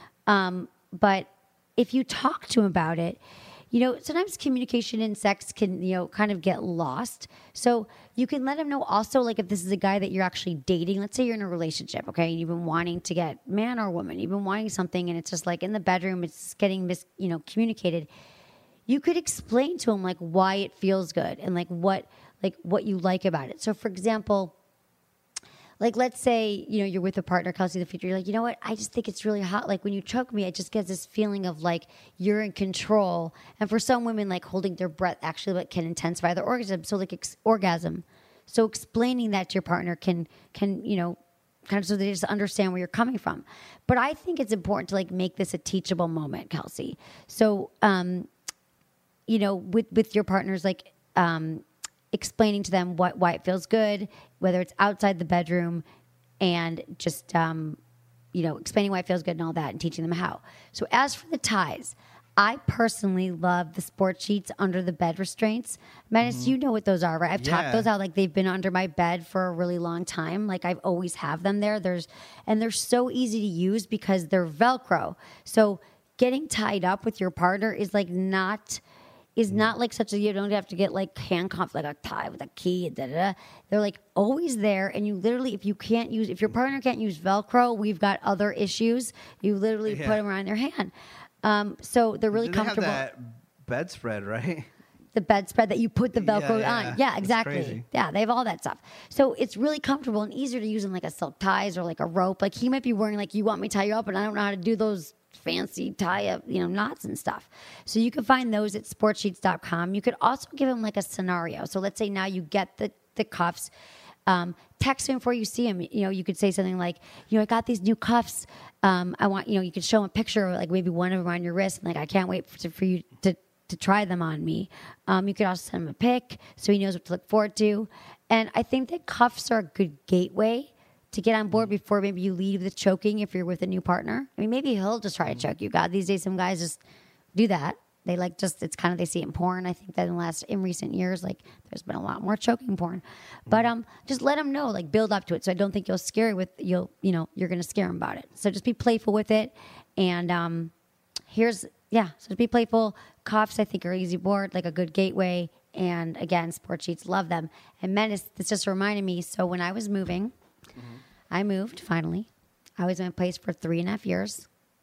But if you talk to him about it, sometimes communication in sex can, kind of get lost. So you can let him know also, like if this is a guy that you're actually dating, let's say you're in a relationship, okay, and you've been wanting to get man or woman, you've been wanting something and it's just like in the bedroom, it's getting communicated. You could explain to him like why it feels good and like what you like about it. So for example, like, let's say, you're with a partner, Kelsey, in the future. You're like, you know what? I just think it's really hot. Like, when you choke me, I just get this feeling of, like, you're in control. And for some women, like, holding their breath actually like, can intensify their orgasm. So, like, orgasm. So, explaining that to your partner can kind of so they just understand where you're coming from. But I think it's important to, like, make this a teachable moment, Kelsey. So, with your partners, like, explaining to them why it feels good, whether it's outside the bedroom, and just explaining why it feels good and all that, and teaching them how. So as for the ties, I personally love the sport sheets under the bed restraints. Menace, you know what those are, right? I've talked those out. Like they've been under my bed for a really long time. Like I've always have them there. They're so easy to use because they're Velcro. So getting tied up with your partner is not like such a, you don't have to get like handcuffed, like a tie with a key, They're like always there. And you literally, if your partner can't use Velcro, we've got other issues. You literally put them around their hand. So they're really comfortable. They have that bedspread, right? The bedspread that you put the Velcro on. Yeah, exactly. Crazy. Yeah, they have all that stuff. So it's really comfortable and easier to use in like a silk ties or like a rope. Like he might be wearing like, you want me to tie you up, and I don't know how to do those fancy tie up, knots and stuff. So you can find those at sportsheets.com. You could also give them like a scenario. So let's say now you get the cuffs. Text him before you see him. You could say something like, I got these new cuffs. I want, you could show him a picture of like maybe one of them on your wrist. And like, I can't wait for you to try them on me. You could also send him a pic so he knows what to look forward to. And I think that cuffs are a good gateway to get on board before maybe you leave the choking if you're with a new partner. I mean, maybe he'll just try to choke you. God, these days some guys just do that. They it's kind of, they see it in porn. I think that in recent years, like there's been a lot more choking porn. But just let them know, like build up to it. So I don't think you're going to scare them about it. So just be playful with it. And so just be playful. Cuffs, I think, are easy board, like a good gateway. And again, sport sheets, love them. And men, this just reminded me. So when I was moving, I moved finally. I was in a place for 3.5 years.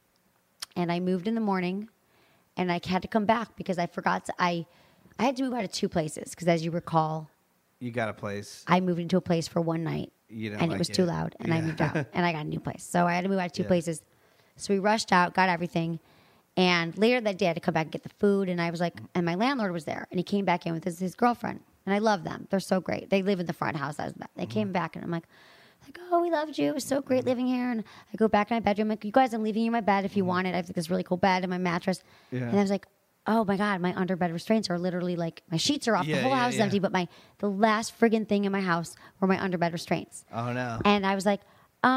And I moved in the morning. And I had to come back because I forgot I had to move out of 2 places because, as you recall, you got a place. I moved into a place for one night, and it was too loud, and I moved out, and I got a new place. So I had to move out of 2 places. So we rushed out, got everything, and later that day I had to come back and get the food, and I was like, and my landlord was there, and he came back in with his girlfriend, and I love them. They're so great. They live in the front house. They came back, and I'm like, oh, we loved you. It was so great living here. And I go back in my bedroom. I'm like, you guys, I'm leaving you my bed if you want it. I have this really cool bed and my mattress. Yeah. And I was like, oh my God, my underbed restraints are literally like, my sheets are off. The whole house is empty, but the last friggin' thing in my house were my underbed restraints. Oh no. And I was like,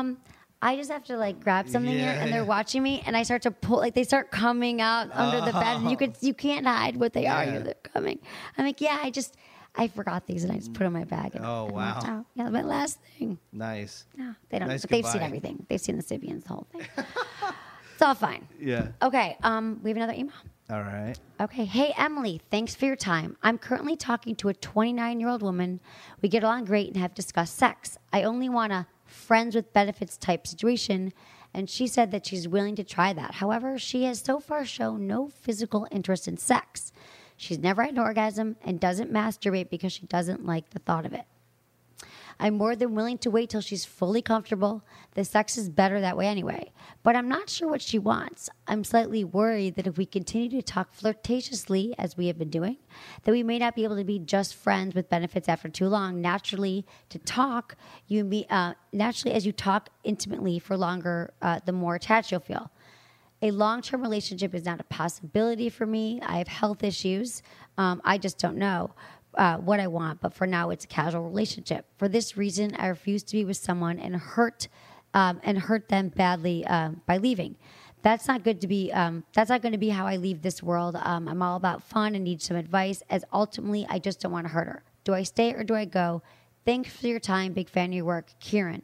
I just have to like grab something here, and they're watching me, and I start to pull, like they start coming out under the bed, and you can't hide what they are. They're coming. I'm like, I forgot these, and I just put in my bag. And, wow. Yeah, my last thing. Nice. No, they don't. Nice but they've goodbye. seen everything. They've seen the Sibians, the whole thing. It's all fine. Yeah. Okay. We have another email. All right. Okay. Hey, Emily. Thanks for your time. I'm currently talking to a 29-year-old woman. We get along great and have discussed sex. I only want a friends with benefits type situation, and she said that she's willing to try that. However, she has so far shown no physical interest in sex. She's never had an orgasm and doesn't masturbate because she doesn't like the thought of it. I'm more than willing to wait till she's fully comfortable. The sex is better that way anyway. But I'm not sure what she wants. I'm slightly worried that if we continue to talk flirtatiously, as we have been doing, that we may not be able to be just friends with benefits after too long. Naturally, as you talk intimately for longer, the more attached you'll feel. A long-term relationship is not a possibility for me. I have health issues. I just don't know what I want. But for now, it's a casual relationship. For this reason, I refuse to be with someone and hurt them badly by leaving. That's not good to be. That's not going to be how I leave this world. I'm all about fun and need some advice. As ultimately, I just don't want to hurt her. Do I stay or do I go? Thanks for your time. Big fan of your work, Kieran.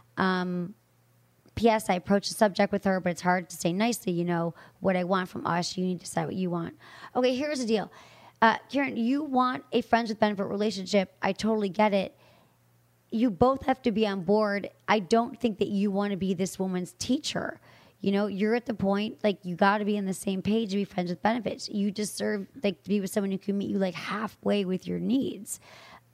P.S. I approached the subject with her, but it's hard to say nicely, what I want from us. You need to decide what you want. Okay, here's the deal. Karen, you want a friends with benefit relationship. I totally get it. You both have to be on board. I don't think that you want to be this woman's teacher. You're at the point, like, you got to be on the same page to be friends with benefits. You deserve, like, to be with someone who can meet you, like, halfway with your needs.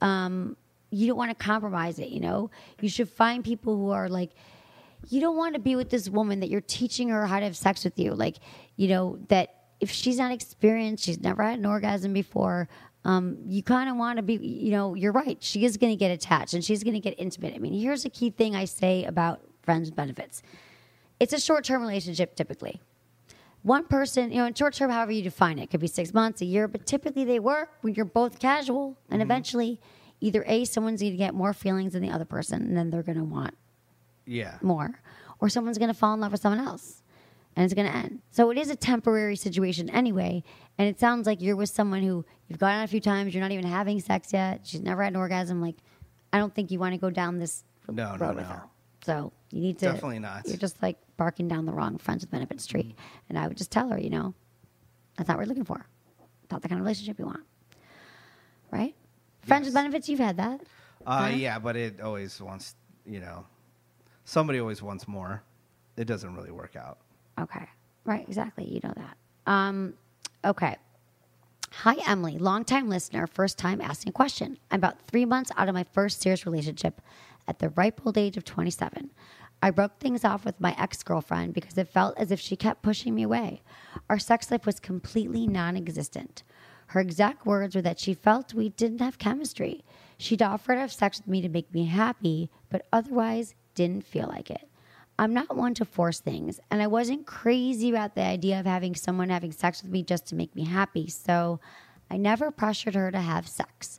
You don't want to compromise it, You should find people who are, like, you don't want to be with this woman that you're teaching her how to have sex with you. Like, that if she's not experienced, she's never had an orgasm before, you kind of want to be, you're right. She is going to get attached and she's going to get intimate. I mean, here's a key thing I say about friends with benefits. It's a short-term relationship typically. One person, in short-term, however you define it, could be 6 months, a year, but typically they work when you're both casual, and eventually either someone's going to get more feelings than the other person, and then they're going to want more, or someone's going to fall in love with someone else, and it's going to end. So it is a temporary situation anyway, and it sounds like you're with someone who you've gone out a few times, you're not even having sex yet, she's never had an orgasm. Like, I don't think you want to go down this road with her. So you need to... Definitely not. You're just like barking down the wrong friends with benefits tree. And I would just tell her, that's not what we're looking for. Not the kind of relationship you want. Right? Friends with benefits, you've had that. Yeah, but it always wants, somebody always wants more. It doesn't really work out. Okay. Right, exactly. You know that. Okay. Hi, Emily. Longtime listener, first time asking a question. I'm about 3 months out of my first serious relationship at the ripe old age of 27. I broke things off with my ex-girlfriend because it felt as if she kept pushing me away. Our sex life was completely non-existent. Her exact words were that she felt we didn't have chemistry. She'd offered to have sex with me to make me happy, but otherwise didn't feel like it. I'm not one to force things, and I wasn't crazy about the idea of having someone having sex with me just to make me happy, so I never pressured her to have sex.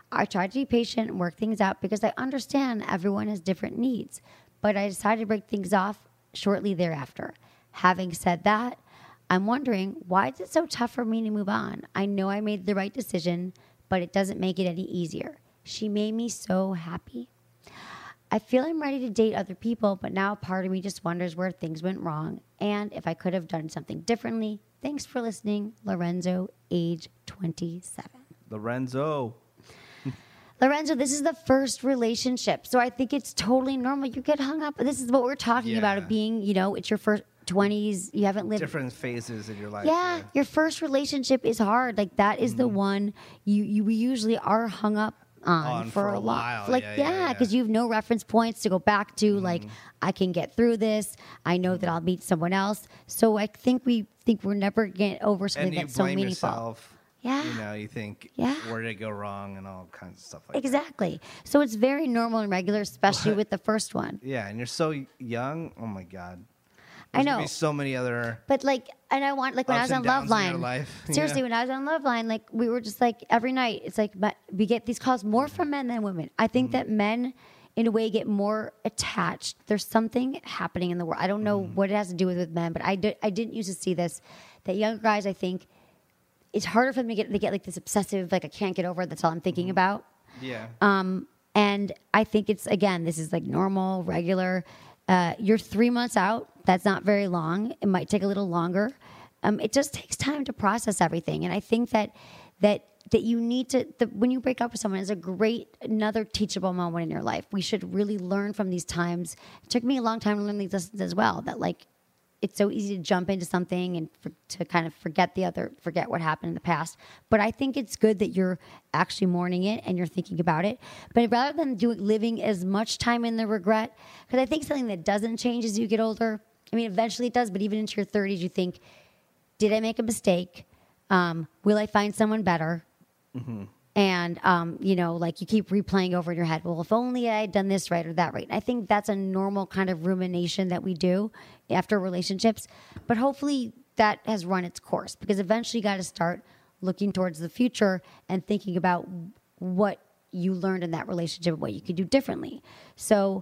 I tried to be patient and work things out because I understand everyone has different needs. But I decided to break things off shortly thereafter. Having said that, I'm wondering, why is it so tough for me to move on? I know I made the right decision, but it doesn't make it any easier. She made me so happy. I feel I'm ready to date other people, but now part of me just wonders where things went wrong and if I could have done something differently. Thanks for listening. Lorenzo, age 27. Lorenzo, this is the first relationship. So I think it's totally normal. You get hung up. This is what we're talking about, it being, it's your first 20s. You haven't lived different phases in your life. Yeah, your first relationship is hard. Like that is the one we usually are hung up on for a while. Like, because you have no reference points to go back to. Like, I can get through this. I know that I'll meet someone else. So I think we're never getting over something that's so meaningful. Yourself. Yeah. You think, where did it go wrong and all kinds of stuff like that. Exactly. So it's very normal and regular, especially with the first one. Yeah, and you're so young. Oh, my God. I know. There's so many other... But, and I want, when I was on Loveline... Seriously, when I was on Loveline, we were just, every night, it's we get these calls more from men than women. I think that men, in a way, get more attached. There's something happening in the world. I don't know what it has to do with men, but I didn't used to see this. That younger guys, I think... It's harder for them to get this obsessive, I can't get over it. That's all I'm thinking about. Yeah. And I think it's, again, this is normal, regular. You're 3 months out. That's not very long. It might take a little longer. It just takes time to process everything. And I think that you need to, when you break up with someone, is another teachable moment in your life. We should really learn from these times. It took me a long time to learn these lessons as well, that it's so easy to jump into something and to kind of forget what happened in the past. But I think it's good that you're actually mourning it and you're thinking about it. But rather than living as much time in the regret, because I think something that doesn't change as you get older, eventually it does, but even into your 30s, you think, did I make a mistake? Will I find someone better? Mm-hmm. And, you keep replaying over in your head, well, if only I had done this right or that right. And I think that's a normal kind of rumination that we do after relationships. But hopefully that has run its course, because eventually you got to start looking towards the future and thinking about what you learned in that relationship and what you could do differently. So,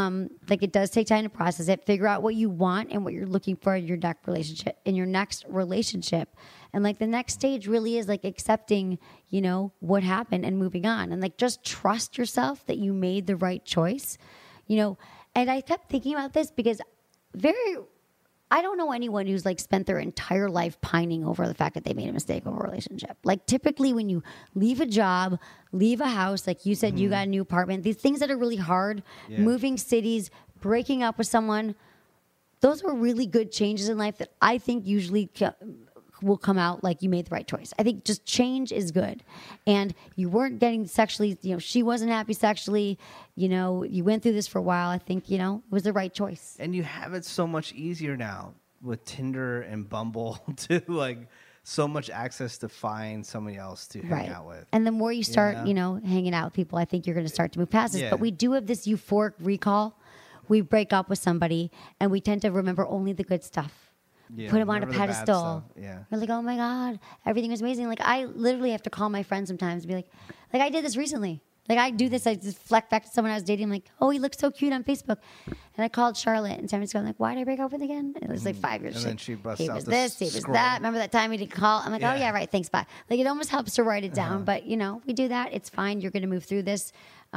it does take time to process it, figure out what you want and what you're looking for in your next relationship. And the next stage really is accepting, what happened and moving on, and just trust yourself that you made the right choice, and I kept thinking about this because I don't know anyone who's spent their entire life pining over the fact that they made a mistake over a relationship. Typically when you leave a job, leave a house, like you said, you got a new apartment, these things that are really hard, moving cities, breaking up with someone, those are really good changes in life that I think usually will come out you made the right choice. I think just change is good. And you weren't getting sexually, she wasn't happy sexually, you went through this for a while. I think, it was the right choice. And you have it so much easier now with Tinder and Bumble to so much access to find somebody else to hang out with. And the more you start, hanging out with people, I think you're going to start to move past this. Yeah. But we do have this euphoric recall. We break up with somebody and we tend to remember only the good stuff. Yeah, put him on a pedestal. Yeah. We're oh my God, everything was amazing. I literally have to call my friends sometimes and be like I did this recently. I do this, I just fleck back to someone I was dating. I'm oh, he looks so cute on Facebook. And I called Charlotte in San Francisco. I'm why did I break up with again? It was 5 years. And then she busts he out was this, he was that. Remember that time he didn't call? I'm oh yeah, right, thanks, bye. It almost helps to write it down. But, we do that. It's fine. You're going to move through this.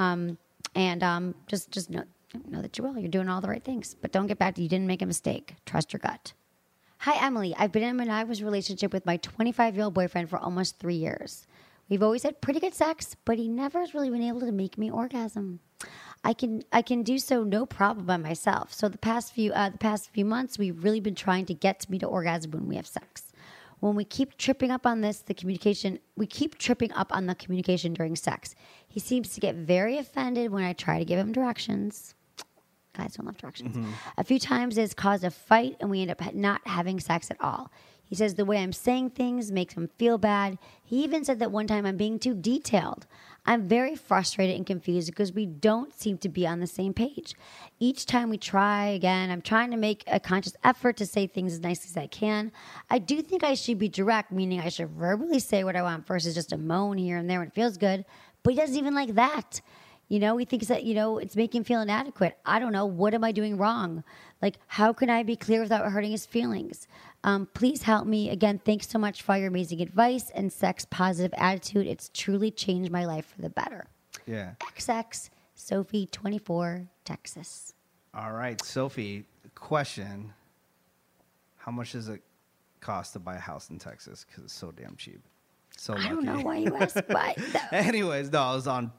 Just know that you will. You're doing all the right things. But don't get back to you didn't make a mistake. Trust your gut. Hi, Emily. I've been in a monogamous relationship with my 25-year-old boyfriend for almost 3 years. We've always had pretty good sex, but he never has really been able to make me orgasm. I can do so no problem by myself. So the past few months, we've really been trying to get me to orgasm when we have sex. When we keep tripping up on the communication during sex. He seems to get very offended when I try to give him directions. Guys don't love directions. Mm-hmm. A few times it's caused a fight and we end up not having sex at all. He says the way I'm saying things makes him feel bad. He even said that one time I'm being too detailed. I'm very frustrated and confused because we don't seem to be on the same page. Each time we try again, I'm trying to make a conscious effort to say things as nicely as I can. I do think I should be direct, meaning I should verbally say what I want versus just a moan here and there when it feels good. But he doesn't even like that. You know, he thinks that, you know, it's making him feel inadequate. I don't know. What am I doing wrong? Like, how can I be clear without hurting his feelings? Please help me. Again, thanks so much for all your amazing advice and sex positive attitude. It's truly changed my life for the better. Yeah. XX, Sophie, 24, Texas. All right, Sophie, question. How much does it cost to buy a house in Texas? Because it's so damn cheap. So lucky. I don't know why you asked why. Anyways, no, I was on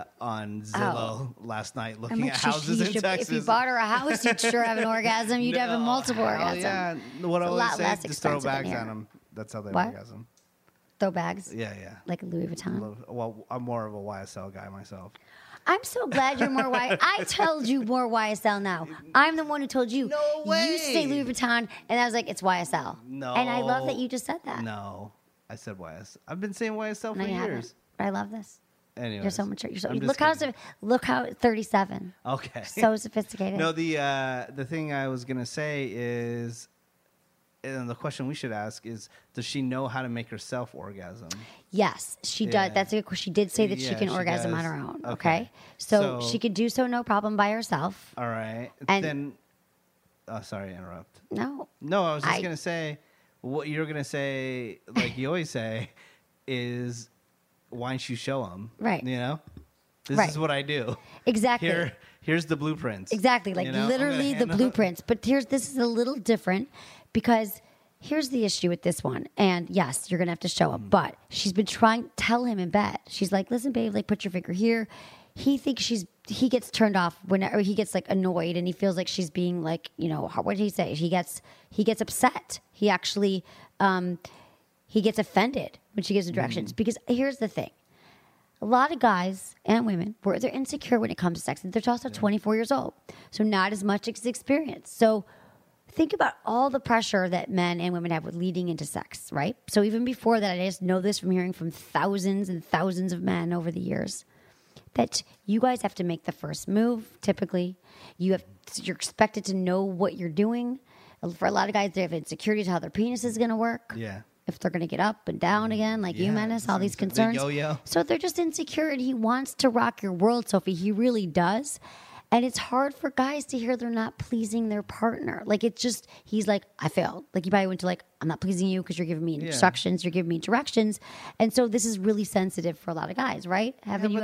Zillow last night looking at houses in Texas. If you bought her a house, you'd sure have an orgasm. You'd have a multiple orgasm. Yeah, what I always say, just throw bags on them. That's how they orgasm. Throw bags? Yeah. Like Louis Vuitton? Well, I'm more of a YSL guy myself. I'm so glad you're more I told you more YSL now. I'm the one who told you. No way. You say Louis Vuitton, and I was like, it's YSL. No. And I love that you just said that. No. I said YSL. I've been saying YSL No, for you years. haven't. But I love this. Anyways, You're so mature. You're so I'm just look how 37. Okay. So sophisticated. No, the thing I was gonna say is, and the question we should ask is, does she know how to make herself orgasm? Yes, she Yeah. does. That's a good question. She did say that she can she orgasm does. on her own. Okay. Okay. So So- she could do so no problem by herself. All right. And- then, sorry to interrupt. No. No, I was just I- gonna say, what you're gonna say, like you always say, is why don't you show them? Right. You know, this Right. is what I do. Exactly. Here's the blueprints. Exactly, like You know, I'm gonna literally the handle it. blueprints. But this is a little different because here's the issue with this one. And yes, you're gonna have to show up. But she's been trying to tell him in bed. She's like, listen, babe, like put your finger here. He thinks he gets turned off whenever he gets like annoyed and he feels like she's being like, you know, what did he say? He gets upset. He actually he gets offended when she gives him directions. Because here's the thing. A lot of guys and women, they're insecure when it comes to sex. They're also 24 years old. So not as much experience. So think about all the pressure that men and women have with leading into sex, right? So even before that, I just know this from hearing from thousands and thousands of men over the years, that you guys have to make the first move, typically. You're expected to know what you're doing. For a lot of guys, they have insecurities how their penis is going to work. Yeah. If they're going to get up and down again, like you, Yeah, Menace, all these the concerns. yo-yo. So they're just insecure, and he wants to rock your world, Sophie. He really does. And it's hard for guys to hear they're not pleasing their partner. Like, it's just, he's like, I failed. Like, you probably went to like, I'm not pleasing you because you're giving me instructions, you're giving me directions. And so this is really sensitive for a lot of guys, right?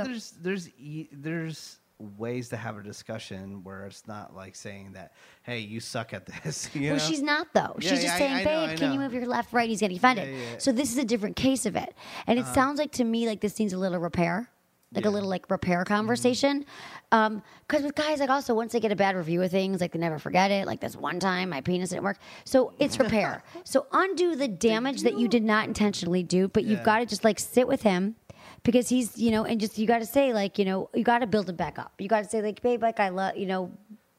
There's ways to have a discussion where it's not like saying that, hey, you suck at this. You Well, know? she's not, though. Yeah, She's just I saying, know, babe, can you move your left, right? He's getting offended. Yeah. So this is a different case of it. And it sounds like to me like this needs a little repair. Like a little like repair conversation. Because with guys, like also once they get a bad review of things, like they never forget it. Like this one time my penis didn't work. So it's repair. So undo the damage that you did not intentionally do, but you've got to just like sit with him because he's, you know, and just, you got to say like, you know, you got to build him back up. You got to say like, babe, like I love, you know,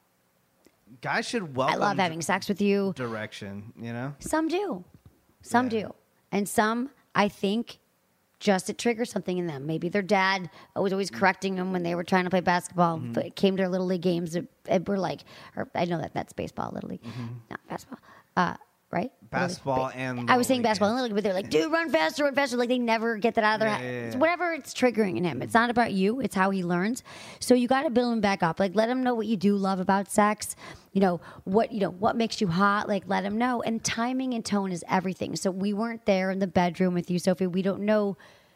Guys should welcome I love having sex with you. direction, you know? Some do. Some do. And some, I think, just it triggers something in them. Maybe their dad was always correcting them when they were trying to play basketball. But it came to their little league games and were like, or I know that's baseball, little league, not basketball, right? Basketball and I was saying Little League, basketball and little league, but they're like, dude, run faster. Like they never get that out of their head. It's whatever it's triggering in him. It's not about you. It's how he learns. So you got to build him back up. Like let him know what you do love about sex. What makes you hot. Like let him know. And timing and tone is everything. So we weren't there in the bedroom with you, Sophie. We don't know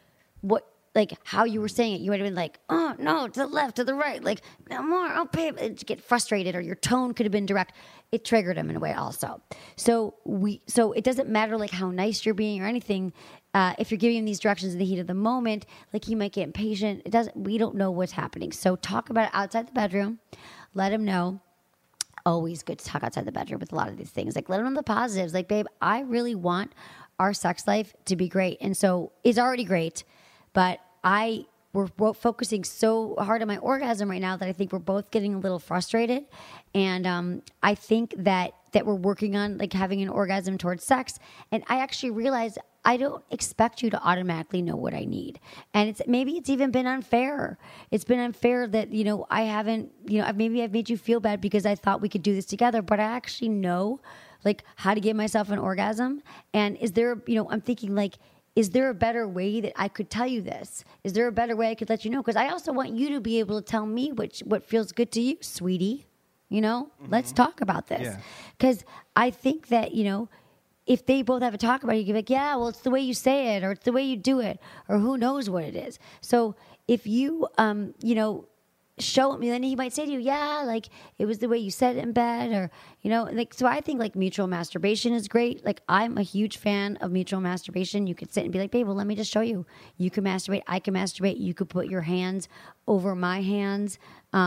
how you were saying it. You might have been like, oh, no, to the left, to the right. Like, no more. Oh, babe. And get frustrated, or your tone could have been direct. It triggered him in a way also. So it doesn't matter like how nice you're being or anything. If you're giving him these directions in the heat of the moment, like he might get impatient. We don't know what's happening. So talk about it outside the bedroom. Let him know. Always good to talk outside the bedroom with a lot of these things. Like let him know the positives. Like, babe, I really want our sex life to be great. And so it's already great. But we're both focusing so hard on my orgasm right now that I think we're both getting a little frustrated. And I think that we're working on like having an orgasm towards sex. And I actually realized I don't expect you to automatically know what I need. And maybe it's even been unfair. It's been unfair that, I haven't, I've made you feel bad because I thought we could do this together. But I actually know like how to give myself an orgasm. And is there, I'm thinking like, is there a better way that I could tell you this? Is there a better way I could let you know? Because I also want you to be able to tell me what feels good to you, sweetie. You know, let's talk about this. Because I think that, you know, if they both have a talk about it, you can be like, yeah, well, it's the way you say it, or it's the way you do it, or who knows what it is. So if you, you know, show me, then he might say to you, yeah, like it was the way you said it in bed, or, you know, like, so I think like mutual masturbation is great. Like I'm a huge fan of mutual masturbation. You could sit and be like, babe, well, let me just show you. You can masturbate. I can masturbate. You could put your hands over my hands.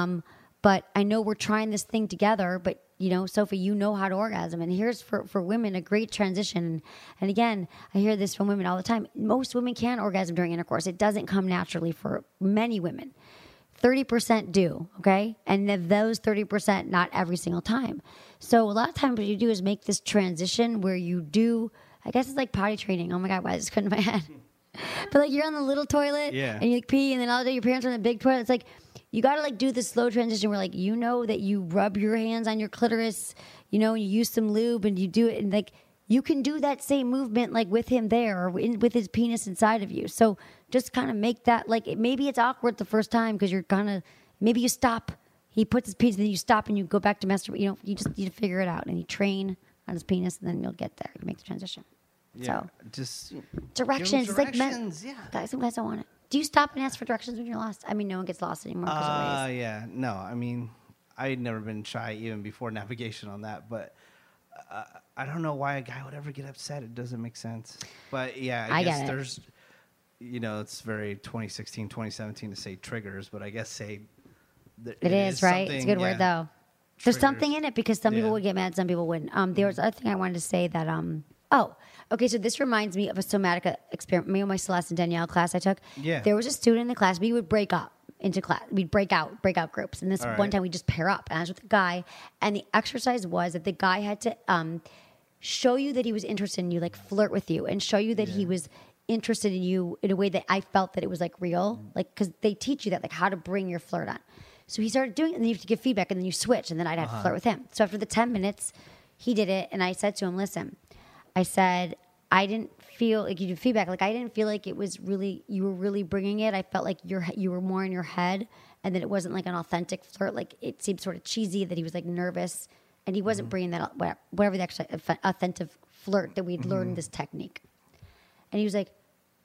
But I know we're trying this thing together, but you know, Sophie, you know how to orgasm. And here's for women a great transition. And again, I hear this from women all the time. Most women can orgasm during intercourse. It doesn't come naturally for many women. 30% do, okay? And of those 30%, not every single time. So a lot of times what you do is make this transition where you do, I guess it's like potty training. Oh my God, why is this coming to my head? But like you're on the little toilet and you like pee, and then all day your parents are on the big toilet. It's like, you got to like do this slow transition where like, you know, that you rub your hands on your clitoris, you know, and you use some lube and you do it. And like, you can do that same movement like with him there or with his penis inside of you. So just kind of make that like, maybe it's awkward the first time because you're kind of, maybe you stop. He puts his penis and then you stop and you go back to masturbate. You know, you just need to figure it out and you train on his penis and then you'll get there. You make the transition. Yeah, so just directions. It's like yeah. Some guys don't want it. Do you stop and ask for directions when you're lost? I mean, no one gets lost anymore because of ways. Yeah, no. I mean, I had never been shy even before navigation on that, but I don't know why a guy would ever get upset. It doesn't make sense. But yeah, I guess there's, you know, it's very 2016, 2017 to say triggers, but I guess say it is right. It's a good word though. There's something in it because some people would get mad, some people wouldn't. There was other thing I wanted to say that okay, so this reminds me of a Somatica experiment. Me and my Celeste and Danielle class I took. Yeah. There was a student in the class. We would break up into class. We'd break out groups. And this one time we just pair up. And I was with a guy. And the exercise was that the guy had to show you that he was interested in you, like flirt with you, and show you that he was interested in you in a way that I felt that it was like real. Like, because they teach you that, like how to bring your flirt on. So he started doing it, and then you have to give feedback, and then you switch, and then I'd have to flirt with him. So after the 10 minutes, he did it, and I said to him, listen, I said, I didn't feel like you did feedback. Like I didn't feel like it was really, you were really bringing it. I felt like you were more in your head and that it wasn't like an authentic flirt. Like it seemed sort of cheesy that he was like nervous and he wasn't bringing that up, whatever the actual authentic flirt that we'd learned this technique. And he was like,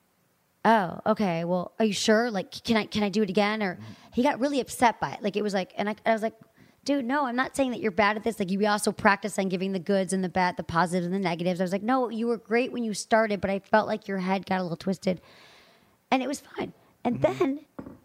oh, okay. Well, are you sure? Like, can I do it again? Or he got really upset by it. Like it was like, and I was like, dude, no, I'm not saying that you're bad at this. Like, we also practice on giving the goods and the bad, the positives and the negatives. I was like, no, you were great when you started, but I felt like your head got a little twisted. And it was fine. And then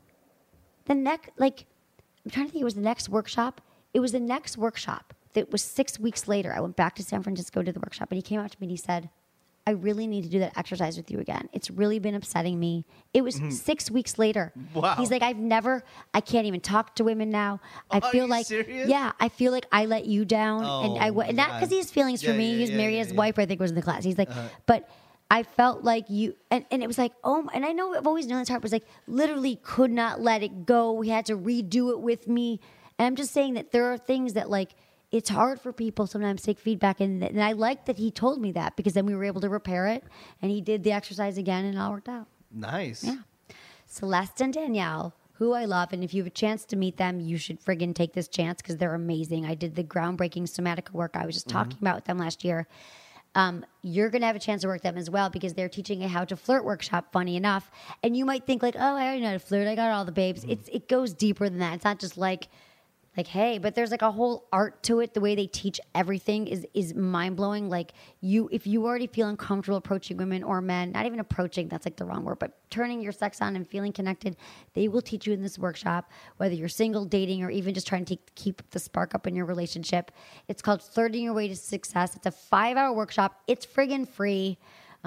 the next, like, I'm trying to think, it was the next workshop. It was the next workshop that was 6 weeks later. I went back to San Francisco to the workshop, and he came up to me and he said, I really need to do that exercise with you again. It's really been upsetting me. It was 6 weeks later. Wow. He's like, I can't even talk to women now. I feel like, serious? Yeah, I feel like I let you down. And not because he has feelings for me. He's married, his wife, I think, was in the class. He's like, but I felt like you, and it was like, and I know I've always known this heart was like, literally could not let it go. He had to redo it with me. And I'm just saying that there are things that like, it's hard for people sometimes to take feedback. And I like that he told me that because then we were able to repair it. And he did the exercise again and it all worked out. Nice. Yeah. Celeste and Danielle, who I love. And if you have a chance to meet them, you should friggin' take this chance because they're amazing. I did the groundbreaking Somatica work I was just talking about with them last year. You're going to have a chance to work them as well because they're teaching a how to flirt workshop, funny enough. And you might think like, oh, I already know how to flirt. I got all the babes. It goes deeper than that. It's not just like, hey, but there's like a whole art to it. The way they teach everything is mind-blowing. Like if you already feel uncomfortable approaching women or men, not even approaching, that's like the wrong word, but turning your sex on and feeling connected, they will teach you in this workshop, whether you're single, dating, or even just trying to keep the spark up in your relationship. It's called Flirting Your Way to Success. It's a 5-hour workshop. It's friggin' free.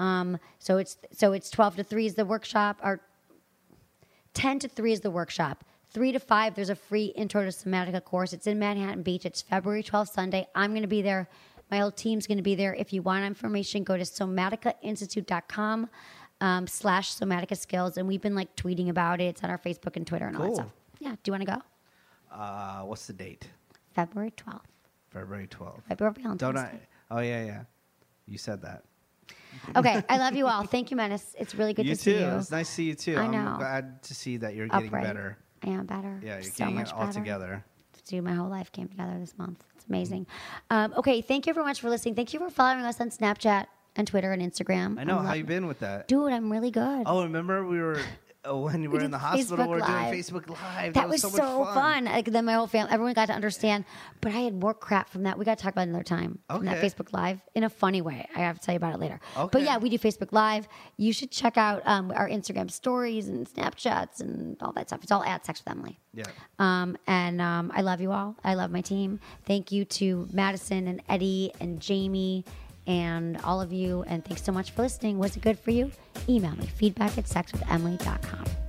So it's 12 to 3 is the workshop, or 10 to 3 is the workshop. 3 to 5, there's a free Intro to Somatica course. It's in Manhattan Beach. It's February 12th, Sunday. I'm going to be there. My whole team's going to be there. If you want information, go to somaticainstitute.com /Somatica Skills. And we've been like tweeting about it. It's on our Facebook and Twitter and all that stuff. Yeah. Do you want to go? What's the date? February 12th. February 12th. February Valentine's Don't I? Day. Oh, yeah. You said that. Okay, I love you all. Thank you, Menace. It's really good You to see too. you. It's nice to see you too. I know. I'm glad to see that you're getting Upright. better. I am better. Yeah, you're so getting much it all better. together. Dude, my whole life came together this month. It's amazing. Okay, thank you very much for listening. Thank you for following us on Snapchat and Twitter and Instagram. I know. How you been with that? Dude, I'm really good. Oh, remember we were when you were did in the hospital. Facebook We were Live. doing Facebook Live. That was so much so fun. Like, then my whole family, everyone got to understand. But I had more crap from that. We got to talk about it another time. From that Okay. Facebook Live in a funny way. I have to tell you about it later. Okay. But yeah, we do Facebook Live. You should check out our Instagram stories and Snapchats and all that stuff. It's all at Sex with Emily. Yeah. I love you all. I love my team. Thank you to Madison and Eddie and Jamie and all of you. And thanks so much for listening. Was it good for you? Email me, feedback@sexwithemily.com.